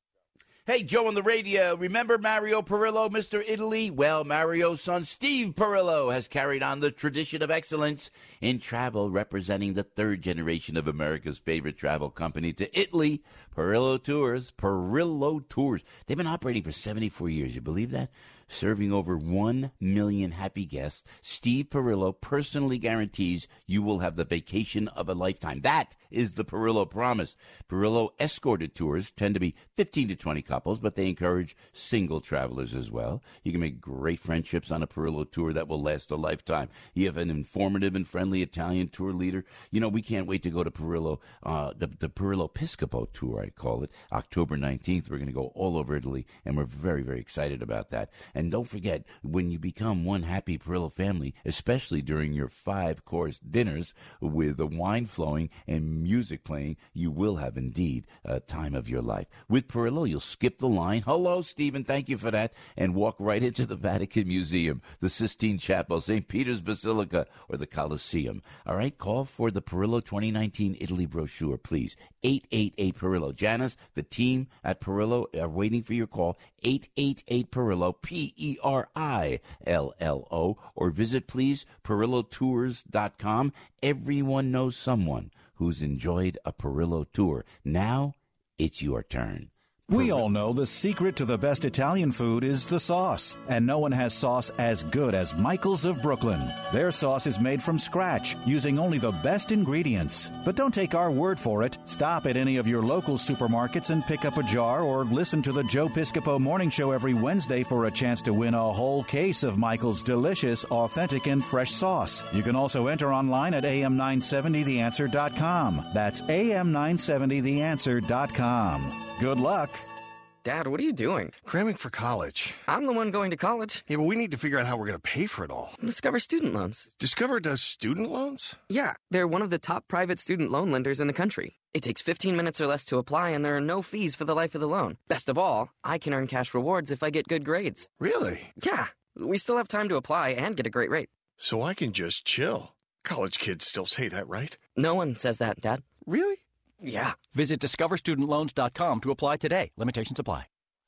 Hey, Joe on the radio. Remember Mario Perillo, Mister Italy? Well, Mario's son, Steve Perillo, has carried on the tradition of excellence in travel, representing the third generation of America's favorite travel company to Italy, Perillo Tours. Perillo Tours. They've been operating for seventy-four years. You believe that? Serving over one million happy guests, Steve Perillo personally guarantees you will have the vacation of a lifetime. That is the Perillo promise. Perillo escorted tours tend to be fifteen to twenty couples, but they encourage single travelers as well. You can make great friendships on a Perillo tour that will last a lifetime. You have an informative and friendly Italian tour leader. You know, we can't wait to go to Perillo, uh, the, the Perillo Piscopo tour, I call it, October nineteenth. We're going to go all over Italy, and we're very, very excited about that. And don't forget, when you become one happy Perillo family, especially during your five-course dinners with the wine flowing and music playing, you will have indeed a time of your life. With Perillo, you'll skip the line. Hello, Stephen, thank you for that. And walk right into the Vatican Museum, the Sistine Chapel, Saint Peter's Basilica, or the Colosseum. All right, call for the Perillo twenty nineteen Italy brochure, please. eight eight eight Perillo. Janice, the team at Perillo are waiting for your call. eight eight eight Perillo, P E R I L L O, or visit, please, Perillo Tours dot com. Everyone knows someone who's enjoyed a Perillo tour. Now it's your turn. We all know the secret to the best Italian food is the sauce, and no one has sauce as good as Michael's of Brooklyn. Their sauce is made from scratch, using only the best ingredients. But don't take our word for it. Stop at any of your local supermarkets and pick up a jar, or listen to the Joe Piscopo Morning Show every Wednesday for a chance to win a whole case of Michael's delicious, authentic, and fresh sauce. You can also enter online at A M nine seventy the answer dot com. That's A M nine seventy the answer dot com. Good luck. Dad, what are you doing? Cramming for college. I'm the one going to college. Yeah, but we need to figure out how we're going to pay for it all. Discover Student Loans. Discover does student loans? Yeah, they're one of the top private student loan lenders in the country. It takes fifteen minutes or less to apply, and there are no fees for the life of the loan. Best of all, I can earn cash rewards if I get good grades. Really? Yeah, we still have time to apply and get a great rate. So I can just chill. College kids still say that, right? No one says that, Dad. Really? Yeah. Visit discover student loans dot com to apply today. Limitations apply.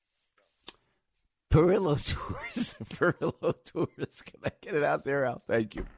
Perillo Tours. Perillo Tours. Can I get it out there, Al? Thank you.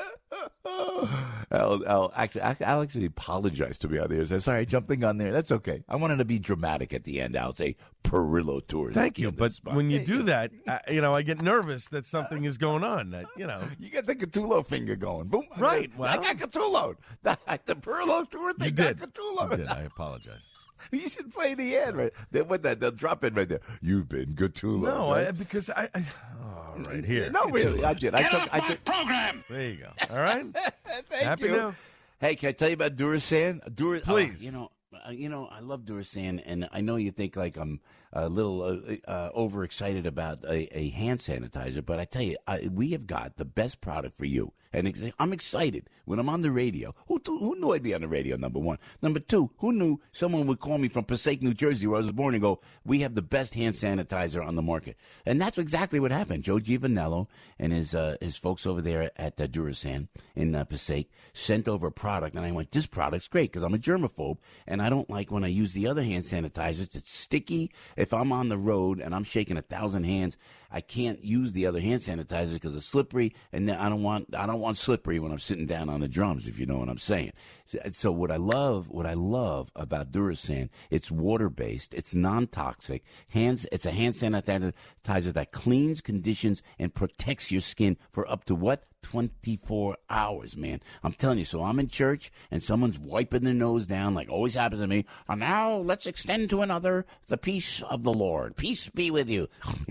I'll, I'll, actually, I'll actually apologize to be out there. Say, sorry, I jumped the gun there. That's okay. I wanted to be dramatic at the end. I'll say Perillo Tours. Thank you. But when you do that, I, you know, I get nervous that something is going on. That you know, you get the Cthulhu finger going. Boom. Right. I, Well, I got Cthulhu. The, the Perillo Tour thing you got did. Cthulhu. You did. I apologize. You should play the end right. They what that they'll drop in right there. You've been Cthulhu. No, right? I, because I, I. Oh, right here. No, really. I did. I Get took. off I my took. program. There you go. All right. Thank Happy you. now. Hey, can I tell you about Durasan? Dur- Please. Oh, you know, uh, you know, I love Durasan, and I know you think like I'm a little uh, uh, overexcited about a, a hand sanitizer, but I tell you, I, we have got the best product for you. And ex- I'm excited when I'm on the radio. Who, th- who knew I'd be on the radio, number one? Number two, who knew someone would call me from Passaic, New Jersey, where I was born, and go, we have the best hand sanitizer on the market. And that's exactly what happened. Joe Giovanello and his uh, his folks over there at uh, Durasan in uh, Passaic sent over a product, and I went, this product's great because I'm a germaphobe, and I don't like when I use the other hand sanitizers. It's sticky. If I'm on the road and I'm shaking a thousand hands, I can't use the other hand sanitizer because it's slippery, and I don't want I don't want slippery when I'm sitting down on the drums, if you know what I'm saying. So, so what I love, what I love about Durasan, it's water based, it's non toxic. Hands, it's a hand sanitizer that cleans, conditions, and protects your skin for up to what? twenty-four hours, man. I'm telling you. So I'm in church and someone's wiping their nose down, like always happens to me. And now let's extend to another the peace of the Lord. Peace be with you.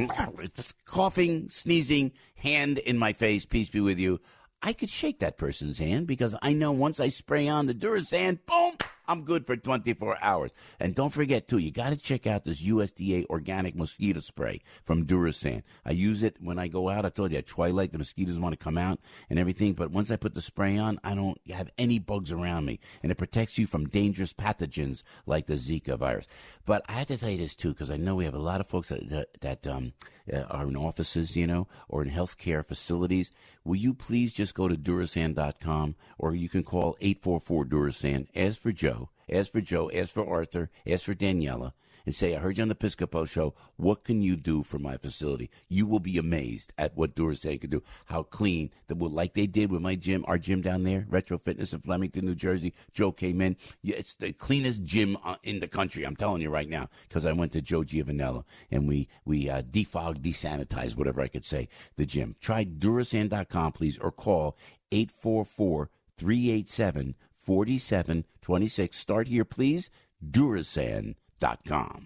Just coughing, sneezing, hand in my face. Peace be with you. I could shake that person's hand because I know once I spray on the Durasan, boom, I'm good for twenty-four hours. And don't forget, too, you got to check out this U S D A organic mosquito spray from Durasan. I use it when I go out. I told you at twilight, the mosquitoes want to come out and everything. But once I put the spray on, I don't have any bugs around me. And it protects you from dangerous pathogens like the Zika virus. But I have to tell you this, too, because I know we have a lot of folks that, that, that um, uh, are in offices, you know, or in healthcare facilities. Will you please just go to Durasan dot com, or you can call eight four four Durasan. Ask for Joe. Ask for Joe. Ask for Arthur. Ask for Daniela. And say, I heard you on the Piscopo show. What can you do for my facility? You will be amazed at what Durasan can do. How clean, that will, like they did with my gym, our gym down there, Retro Fitness in Flemington, New Jersey. Joe came in. Yeah, it's the cleanest gym uh, in the country. I'm telling you right now, because I went to Joe Giovanello and we we uh, defogged, desanitized, whatever I could say, the gym. Try Durasan dot com, please, or call eight four four, three eight seven, four seven two six. Start here, please. Durasan dot com.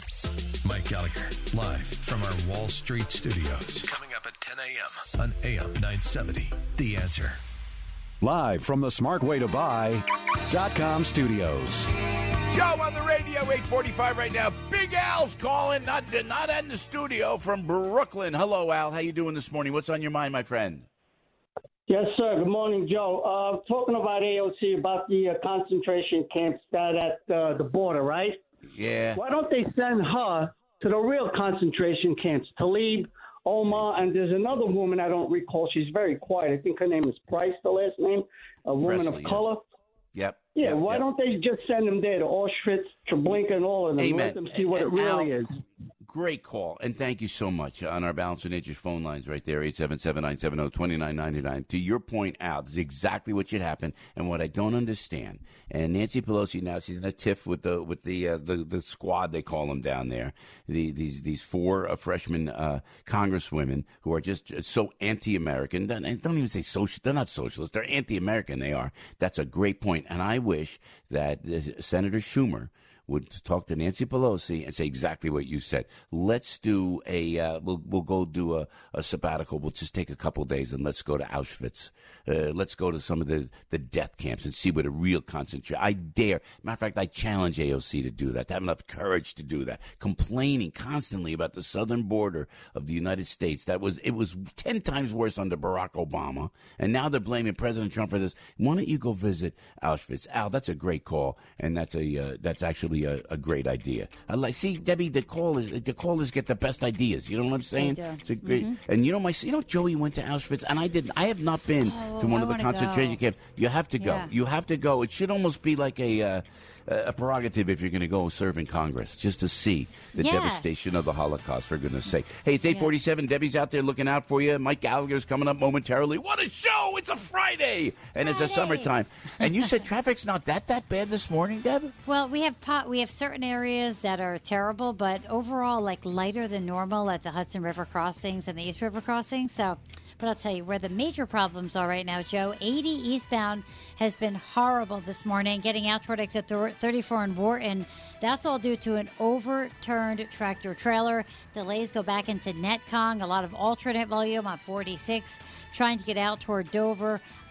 Mike Gallagher, live from our Wall Street studios. Coming up at ten a.m. on A M nine seventy. The Answer. Live from the smart way to buy dot com studios. Joe on the radio, eight forty-five right now. Big Al's calling, not not in the studio, from Brooklyn. Hello, Al. How you doing this morning? What's on your mind, my friend? Yes, sir. Good morning, Joe. Uh, talking about A O C, about the uh, concentration camps that at uh, the border, right? Yeah. Why don't they send her to the real concentration camps? Talib, Omar, and there's another woman I don't recall. She's very quiet. I think her name is Price, the last name, a woman Presley, of color. Yeah. Yep. Yeah, yep, why yep. don't they just send them there to Auschwitz, Treblinka, and all of them? Amen. Let them see what And, it really Al, is. Great call, and thank you so much on our Balance of Nature's phone lines right there, eight seven seven, nine seven zero, two nine nine nine. To your point, Al, this is exactly what should happen, and what I don't understand. And Nancy Pelosi now, she's in a tiff with the with the uh, the, the squad, they call them down there. The, these these four uh, freshman uh, congresswomen who are just so anti-American. Don't, don't even say social. They're not socialists. They're anti-American. They are. That's a great point, and I wish that uh, Senator Schumer would talk to Nancy Pelosi and say exactly what you said. Let's do a, uh, we'll we'll go do a, a sabbatical. We'll just take a couple days and let's go to Auschwitz. Uh, let's go to some of the, the death camps and see what a real concentration. I dare. Matter of fact, I challenge A O C to do that, to have enough courage to do that. Complaining constantly about the southern border of the United States. That was, it was ten times worse under Barack Obama. And now they're blaming President Trump for this. Why don't you go visit Auschwitz? Al, that's a great call. And that's a, uh, that's actually A, a great idea. I like see Debbie. The callers, the callers get the best ideas. You know what I'm saying? They do. It's a great. Mm-hmm. And you know my, you know Joey went to Auschwitz, and I didn't. I have not been Oh, to one I of the wanna concentration go. camps. You have to go. Yeah. You have to go. It should almost be like a uh, a prerogative if you're going to go serve in Congress, just to see the Yes. devastation of the Holocaust. For goodness' sake. Hey, it's eight forty-seven. Debbie's out there looking out for you. Mike Gallagher's coming up momentarily. What a show! It's a Friday, and it's a summertime. And you said traffic's not that that bad this morning, Deb? Well, we have pot, we have certain areas that are terrible, but overall, like lighter than normal at the Hudson River crossings and the East River crossings. So, but I'll tell you where the major problems are right now, Joe. eighty eastbound has been horrible this morning, getting out toward exit thirty-four in Wharton. That's all due to an overturned tractor trailer. Delays go back into Netcong. A lot of alternate volume on forty-six, trying to get out toward Dover.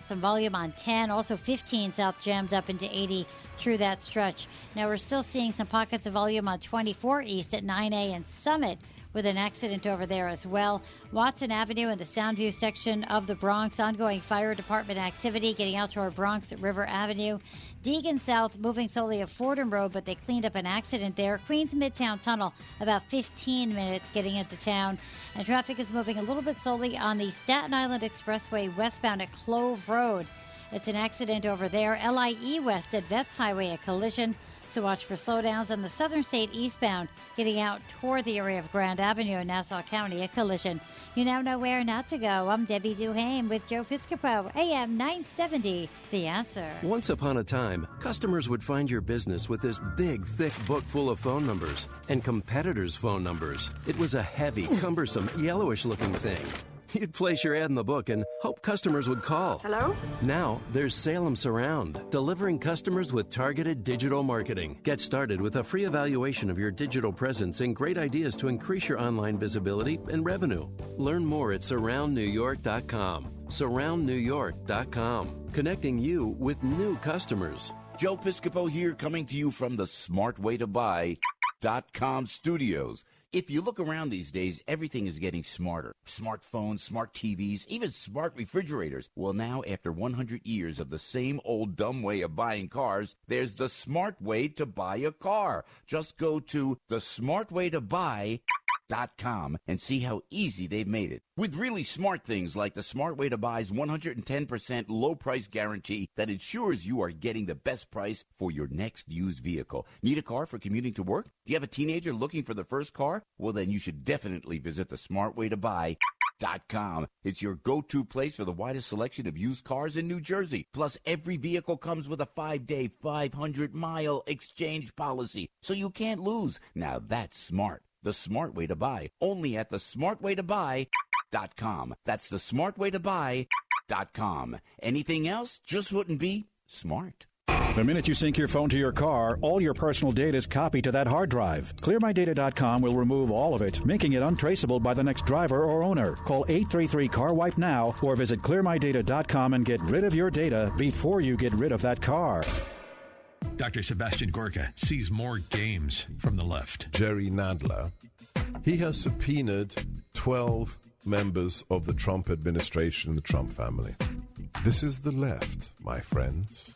some volume on ten. Also fifteen south jammed up into eighty through that stretch. Now we're still seeing some pockets of volume on twenty-four east at nine A and Summit, with an accident over there as well. Watson Avenue in the Soundview section of the Bronx. Ongoing fire department activity getting out toward Bronx at River Avenue. Deegan South moving solely at Fordham Road, but they cleaned up an accident there. Queens Midtown Tunnel, about fifteen minutes getting into town. And traffic is moving a little bit slowly on the Staten Island Expressway westbound at Clove Road. It's an accident over there. L I E West at Vets Highway, a collision. So watch for slowdowns on the Southern State eastbound, getting out toward the area of Grand Avenue in Nassau County, a collision. You now know where not to go. I'm Debbie Duhame with Joe Piscopo, A M nine seventy, The Answer. Once upon a time, customers would find your business with this big, thick book full of phone numbers and competitors' phone numbers. It was a heavy, cumbersome, yellowish-looking thing. You'd place your ad in the book and hope customers would call. Hello? Now, there's Salem Surround, delivering customers with targeted digital marketing. Get started with a free evaluation of your digital presence and great ideas to increase your online visibility and revenue. Learn more at surround new york dot com. surround new york dot com, connecting you with new customers. Joe Piscopo here, coming to you from the smart way to buy dot com studios. If you look around these days, everything is getting smarter. Smartphones, smart T Vs, even smart refrigerators. Well, now, after one hundred years of the same old dumb way of buying cars, there's the smart way to buy a car. Just go to the smart way to buy dot com and see how easy they've made it. With really smart things like the Smart Way to Buy's one hundred ten percent low price guarantee that ensures you are getting the best price for your next used vehicle. Need a car for commuting to work? Do you have a teenager looking for the first car? Well, then you should definitely visit the Smart Way to Buy dot com. It's your go-to place for the widest selection of used cars in New Jersey. Plus, every vehicle comes with a five-day, five hundred mile exchange policy, so you can't lose. Now that's smart. The Smart Way to Buy, only at the smart way to buy dot com. That's the smart way to buy dot com. Anything else just wouldn't be smart. The minute you sync your phone to your car, all your personal data is copied to that hard drive. clear my data dot com will remove all of it, making it untraceable by the next driver or owner. Call eight three three, C A R wipe now or visit clear my data dot com and get rid of your data before you get rid of that car. Doctor Sebastian Gorka sees more games from the left. Jerry Nadler, he has subpoenaed twelve members of the Trump administration and the Trump family. This is the left, my friends.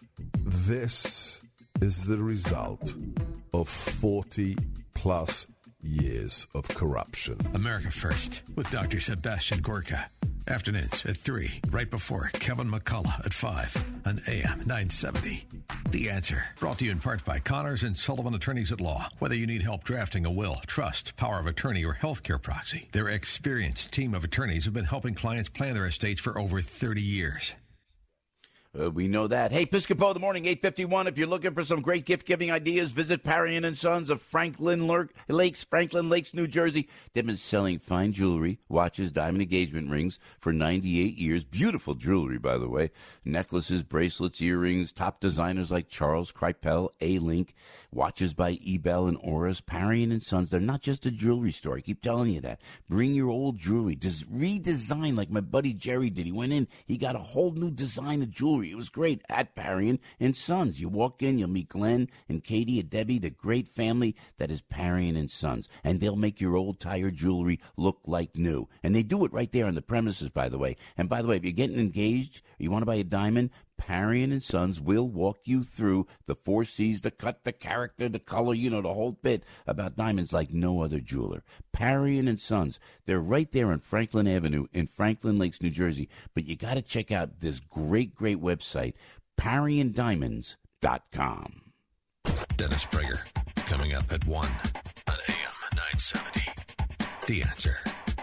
This is the result of forty plus years of corruption. America First with Doctor Sebastian Gorka. Afternoons at three, right before Kevin McCullough at five on A M nine seventy. The Answer, brought to you in part by Connors and Sullivan Attorneys at Law. Whether you need help drafting a will, trust, power of attorney, or healthcare proxy, their experienced team of attorneys have been helping clients plan their estates for over thirty years. Uh, we know that. Hey, Piscopo, the morning, eight fifty-one. If you're looking for some great gift-giving ideas, visit Parian and Sons of Franklin Lakes, Franklin Lakes, New Jersey. They've been selling fine jewelry, watches, diamond engagement rings for ninety-eight years. Beautiful jewelry, by the way. Necklaces, bracelets, earrings, top designers like Charles Kripel, A-Link, watches by Ebel and Oris. Parian and Sons, they're not just a jewelry store. I keep telling you that. Bring your old jewelry. Just redesign like my buddy Jerry did. He went in, he got a whole new design of jewelry. It was great at Parian and Sons. You walk in, you'll meet Glenn and Katie and Debbie, the great family that is Parian and Sons. And they'll make your old tired jewelry look like new. And they do it right there on the premises, by the way. And by the way, if you're getting engaged, or you want to buy a diamond, Parian and Sons will walk you through the four C's, the cut, the character, the color, you know, the whole bit about diamonds like no other jeweler. Parian and Sons. They're right there on Franklin Avenue in Franklin Lakes, New Jersey. But you got to check out this great, great website, Parian Diamonds dot com. Dennis Prager, coming up at one on A M nine seventy. The Answer.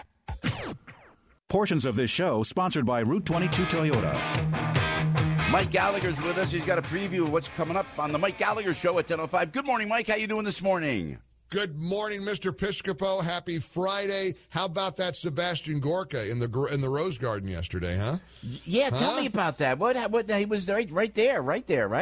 Portions of this show sponsored by Route twenty-two Toyota. Mike Gallagher's with us. He's got a preview of what's coming up on the Mike Gallagher Show at ten oh five. Good morning, Mike. How you doing this morning? Good morning, Mister Piscopo. Happy Friday. How about that Sebastian Gorka in the in the Rose Garden yesterday, huh? Yeah, tell huh? me about that. What? What? He was right, right there, right there, right?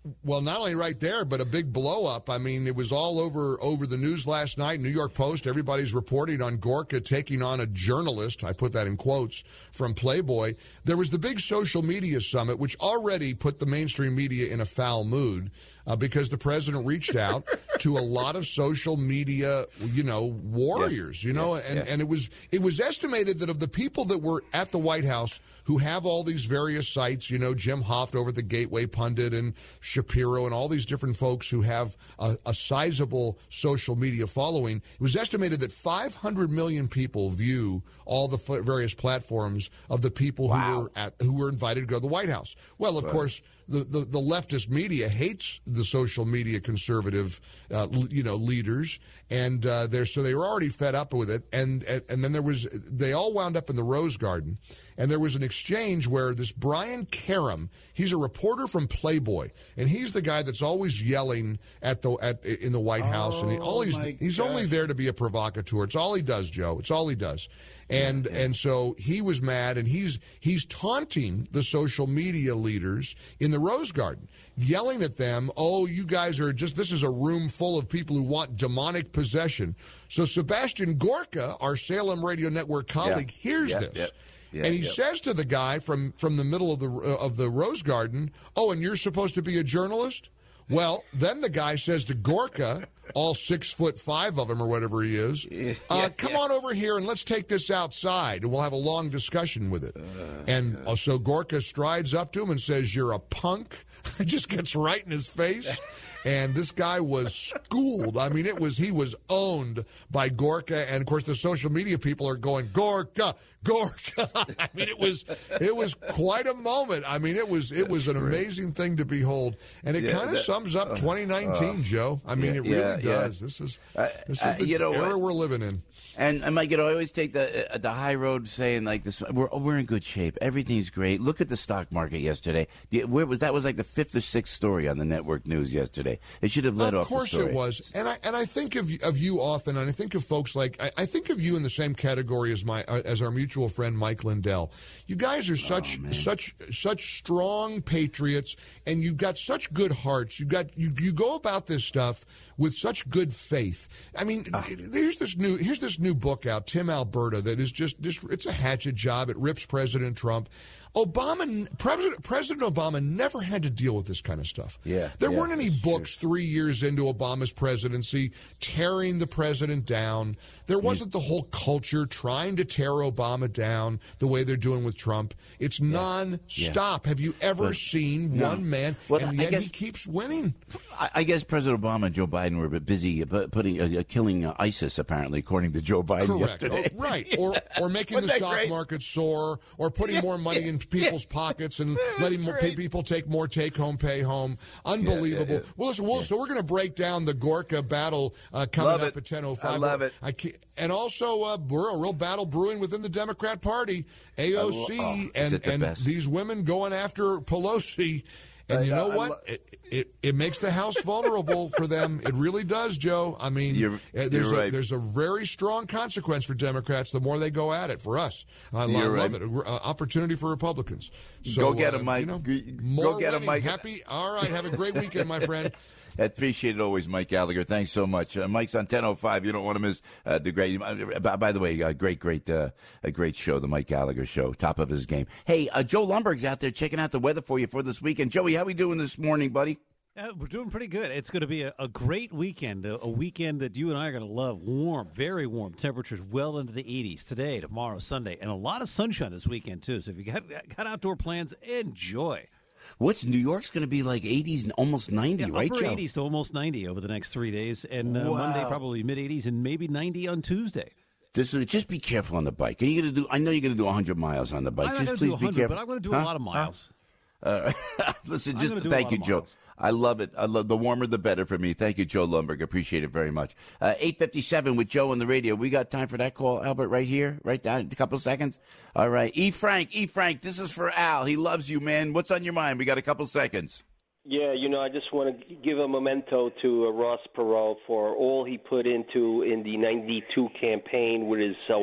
Well, not only right there, but a big blow up. I mean, it was all over over the news last night. New York Post, everybody's reporting on Gorka taking on a journalist. I put that in quotes from Playboy. There was the big social media summit, which already put the mainstream media in a foul mood. Uh, because the president reached out to a lot of social media, you know, warriors, you know, yeah, and, yeah. and it was it was estimated that of the people that were at the White House who have all these various sites, you know, Jim Hoft over at the Gateway Pundit and Shapiro and all these different folks who have a, a sizable social media following, it was estimated that five hundred million people view all the f- various platforms of the people wow. who were at, who were invited to go to the White House. Well, of right. course, The, the, the leftist media hates the social media conservative, uh, l- you know, leaders, and uh, they're so they were already fed up with it. And, and and then there was they all wound up in the Rose Garden, and there was an exchange where this Brian Karem, he's a reporter from Playboy, and he's the guy that's always yelling at the at in the White House, oh, and he, all he's my he's gosh. only there to be a provocateur. It's all he does, Joe. It's all he does. And yeah, yeah. and so he was mad, and he's he's taunting the social media leaders in the Rose Garden, yelling at them, oh, you guys are just, this is a room full of people who want demonic possession. So Sebastian Gorka, our Salem Radio Network colleague, yeah. hears yeah, this. Yeah. Yeah, and he yeah. says to the guy from, from the middle of the uh, of the Rose Garden, oh, and you're supposed to be a journalist? Well, then the guy says to Gorka, all six foot five of him or whatever he is, uh, come yeah. on over here and let's take this outside and we'll have a long discussion with it. Uh, and uh, so Gorka strides up to him and says, you're a punk. Just gets right in his face. And this guy was schooled. I mean, it was he was owned by Gorka, and of course the social media people are going Gorka, Gorka. I mean, it was it was quite a moment. I mean, it was it was an amazing thing to behold, and it yeah, kind of sums up uh, twenty nineteen, uh, Joe. I mean, yeah, it really yeah, does. Yeah. This is uh, this uh, is the you know era what? we're living in. And, and Mike, you know, I always take the uh, the high road, saying like this: we're we're in good shape, everything's great. Look at the stock market yesterday. Where was that? Was like the fifth or sixth story on the network news yesterday. It should have led of off. Of course, the story. it was. And I and I think of of you often, and I think of folks like I, I think of you in the same category as my uh, as our mutual friend Mike Lindell. You guys are such oh, such such strong patriots, and you've got such good hearts. You got you you go about this stuff with such good faith. I mean, oh. here's this new here's this new book out, Tim Alberta, that is just, just it's a hatchet job. It rips President Trump. Obama, President, President Obama never had to deal with this kind of stuff. Yeah, there yeah, weren't any books true. three years into Obama's presidency tearing the president down. There wasn't the whole culture trying to tear Obama down the way they're doing with Trump. It's yeah. non-stop. Yeah. Have you ever but, seen no. one man, well, and yet guess, he keeps winning? I, I guess President Obama and Joe Biden were a bit busy putting uh, killing uh, ISIS, apparently, according to Joe Biden Correct. yesterday. Oh, right, or or making the stock great? market soar, or putting yeah, more money yeah, in people's yeah. pockets and letting more pay people take more take-home pay home. Unbelievable. Yeah, yeah, yeah. Well, listen, well, so we're going to break down the Gorka battle uh, coming love up it. at ten oh five. I love it. I and also, uh, we're a real battle brewing within the Democrat Party, A O C, oh, and, the and these women going after Pelosi. And you know what? It, it it makes the House vulnerable for them. It really does, Joe. I mean, you're, there's you're a right. there's a very strong consequence for Democrats the more they go at it. For us, I love, right. love it. Uh, opportunity for Republicans. So, go get uh, him, Mike. You know, go get winning. him, Mike. Happy. All right. Have a great weekend, my friend. I appreciate it always, Mike Gallagher. Thanks so much. Uh, Mike's on ten oh five. You don't want to miss uh, the great. Uh, by, by the way, a great, great, uh, a great show, the Mike Gallagher Show, top of his game. Hey, uh, Joe Lumberg's out there checking out the weather for you for this weekend. Joey, how we doing this morning, buddy? Uh, we're doing pretty good. It's going to be a, a great weekend, a, a weekend that you and I are going to love. Warm, very warm temperatures, well into the eighties today, tomorrow, Sunday, and a lot of sunshine this weekend too. So if you got got outdoor plans, enjoy. What's New York's going to be like eighties and almost ninety, yeah, right, upper Joe? eighties to almost ninety over the next three days, and uh, wow. Monday probably mid eighties and maybe ninety on Tuesday. This is, just be careful on the bike. Are you going to do? I know you're going to do one hundred miles on the bike. I'm just not please do be careful. But I'm going to do huh? a lot of miles. Uh, listen, I'm just thank you, Joe. Miles. I love it. I love the warmer the better for me. Thank you, Joe Lumberg. Appreciate it very much. Uh, eight fifty-seven with Joe on the radio. We got time for that call, Albert, right here, right down, a couple of seconds. All right. E. Frank, E. Frank, this is for Al. He loves you, man. What's on your mind? We got a couple seconds. Yeah, you know, I just want to give a memento to uh, Ross Perot for all he put into in the ninety-two campaign with his uh,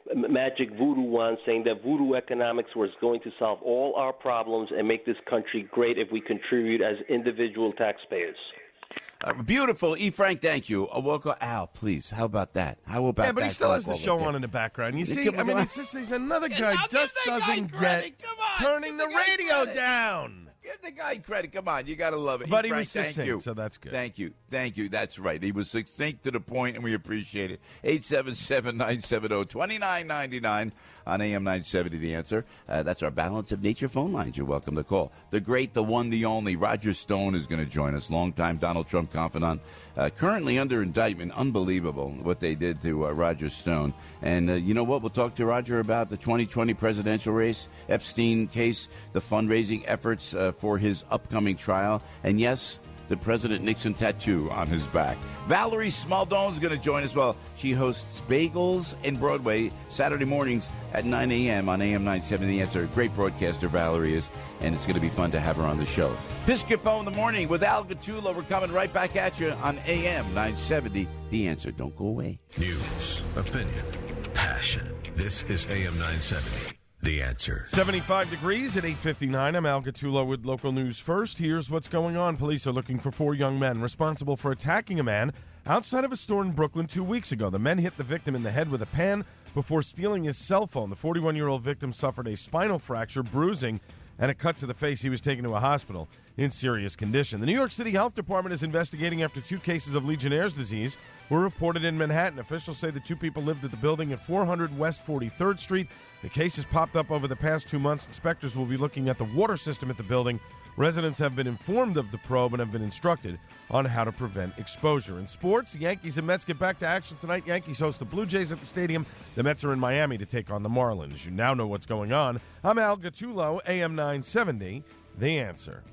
magic voodoo wand saying that voodoo economics was going to solve all our problems and make this country great if we contribute as individual taxpayers. Uh, beautiful. E. Frank, thank you. Uh, welcome. Al, please. How about that? How about that? Yeah, but he still has the show there? on in the background. You see, Come I mean, on. it's just he's another guy I'll just give that guy doesn't credit. get Come on, turning give the the guy radio credit. down. Give the guy credit. Come on, you got to love it. But E. he Frank, was thank succinct, you. so that's good. Thank you. Thank you. That's right. He was succinct to the point, and we appreciate it. eight seven seven, nine seven zero, two nine nine nine on A M nine seventy, The Answer. Uh, that's our Balance of Nature phone lines. You're welcome to call. The great, the one, the only, Roger Stone is going to join us, longtime Donald Trump confidant, uh, currently under indictment. Unbelievable what they did to uh, Roger Stone. And uh, you know what? We'll talk to Roger about the twenty twenty presidential race, Epstein case, the fundraising efforts uh, for his upcoming trial, and yes, the President Nixon tattoo on his back. Valerie Smaldone is going to join us. Well, she hosts Bagels and Broadway Saturday mornings at nine a.m. on A M nine seventy. The Answer. Great broadcaster Valerie is, and it's going to be fun to have her on the show. Piscopo in the morning with Al Gattullo. We're coming right back at you on A M nine seventy. The Answer. Don't go away. News, opinion, passion. This is A M nine seventy. The Answer. seventy-five degrees at eight fifty-nine. I'm Al Gattullo with local news first. Here's what's going on. Police are looking for four young men responsible for attacking a man outside of a store in Brooklyn two weeks ago. The men hit the victim in the head with a pan before stealing his cell phone. The forty-one-year-old victim suffered a spinal fracture, bruising, and a cut to the face. He was taken to a hospital in serious condition. The New York City Health Department is investigating after two cases of Legionnaire's disease were reported in Manhattan. Officials say the two people lived at the building at four hundred West forty-third Street. The case has popped up over the past two months. Inspectors will be looking at the water system at the building. Residents have been informed of the probe and have been instructed on how to prevent exposure. In sports, the Yankees and Mets get back to action tonight. Yankees host the Blue Jays at the stadium. The Mets are in Miami to take on the Marlins. You now know what's going on. I'm Al Gattullo, A M nine seventy, The Answer.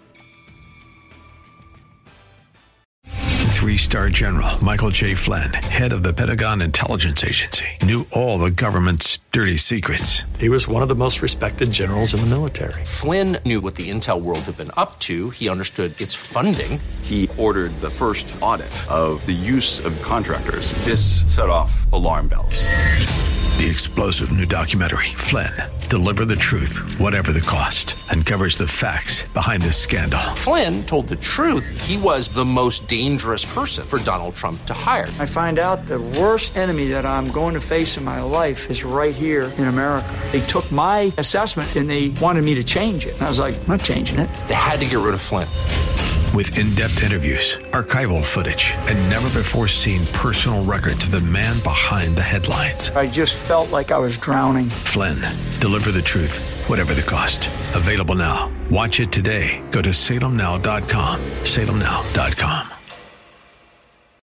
Three-star General Michael J. Flynn, head of the Pentagon Intelligence Agency, knew all the government's dirty secrets. He was one of the most respected generals in the military. Flynn knew what the intel world had been up to. He understood its funding. He ordered the first audit of the use of contractors. This set off alarm bells. The explosive new documentary, Flynn, Deliver the Truth, Whatever the Cost, uncovers the facts behind this scandal. Flynn told the truth. He was the most dangerous person for Donald Trump to hire. I find out the worst enemy that I'm going to face in my life is right here in America. They took my assessment and they wanted me to change it. And I was like, I'm not changing it. They had to get rid of Flynn. With in-depth interviews, archival footage, and never-before-seen personal records of the man behind the headlines. I just felt like I was drowning. Flynn, Deliver the Truth, Whatever the Cost. Available now. Watch it today. Go to salem now dot com. salem now dot com.